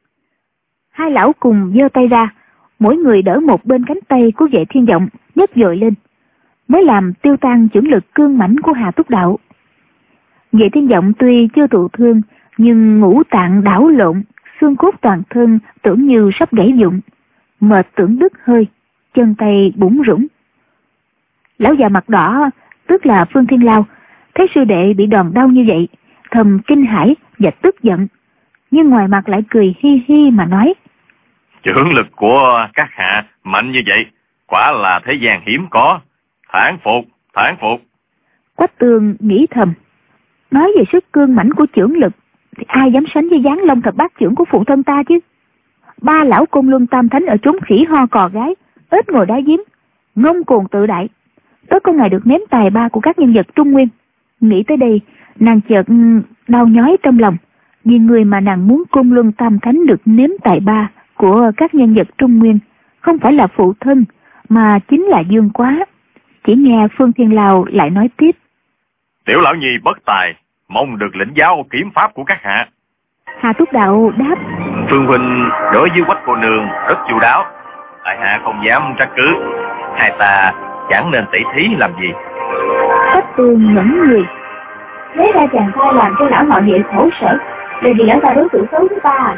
Hai lão cùng giơ tay ra, mỗi người đỡ một bên cánh tay của Vệ Thiên Vọng, nhấc dội lên, mới làm tiêu tan chưởng lực cương mãnh của Hà Túc Đạo. Vệ Thiên Vọng tuy chưa thụ thương, nhưng ngũ tạng đảo lộn, xương cốt toàn thân tưởng như sắp gãy vụn, mệt tưởng đứt hơi, chân tay bủn rủn. Lão già mặt đỏ, tức là Phương Thiên Lao, thấy sư đệ bị đòn đau như vậy, thầm kinh hãi và tức giận, nhưng ngoài mặt lại cười hi hi mà nói: Chưởng lực của các hạ mạnh như vậy, quả là thế gian hiếm có, thản phục, thản phục. Quách Tường nghĩ thầm, nói về sức cương mãnh của chưởng lực thì ai dám sánh với giáng long thập bát chưởng của phụ thân ta chứ. Ba lão Côn Luân Tam Thánh ở chốn khỉ ho cò gái, ếch ngồi đá giếng, ngông cuồng tự đại, tới có ngày được nếm tài ba của các nhân vật Trung Nguyên. Nghĩ tới đây, nàng chợt đau nhói trong lòng, vì người mà nàng muốn Côn Luân Tam Thánh được nếm tài ba của các nhân vật Trung Nguyên không phải là phụ thân, mà chính là Dương Quá. Chỉ nghe Phương Thiên Lao lại nói tiếp: Tiểu lão nhi bất tài, mong được lĩnh giáo kiếm pháp của các hạ. Hà Túc Đạo đáp: Phương huynh đối với Quách cô nương rất chu đáo, tại hạ không dám trách cứ, hai ta chẳng nên tỉ thí làm gì. Quách Tường ngẩn người, lấy ra chàng trai làm cho lão họ Vệ khổ sở, là vì lão ta đối xử xấu với ta.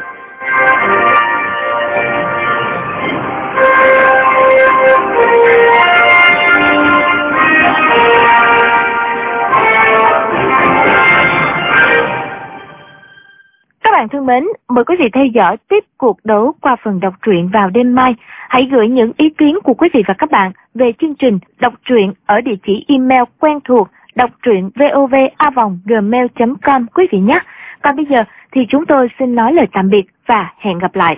Các bạn thân mến, mời quý vị theo dõi tiếp cuộc đấu qua phần đọc truyện vào đêm mai. Hãy gửi những ý kiến của quý vị và các bạn về chương trình đọc truyện ở địa chỉ email quen thuộc đọc truyện vov a vòng gmail chấm com quý vị nhé. Còn bây giờ thì chúng tôi xin nói lời tạm biệt và hẹn gặp lại.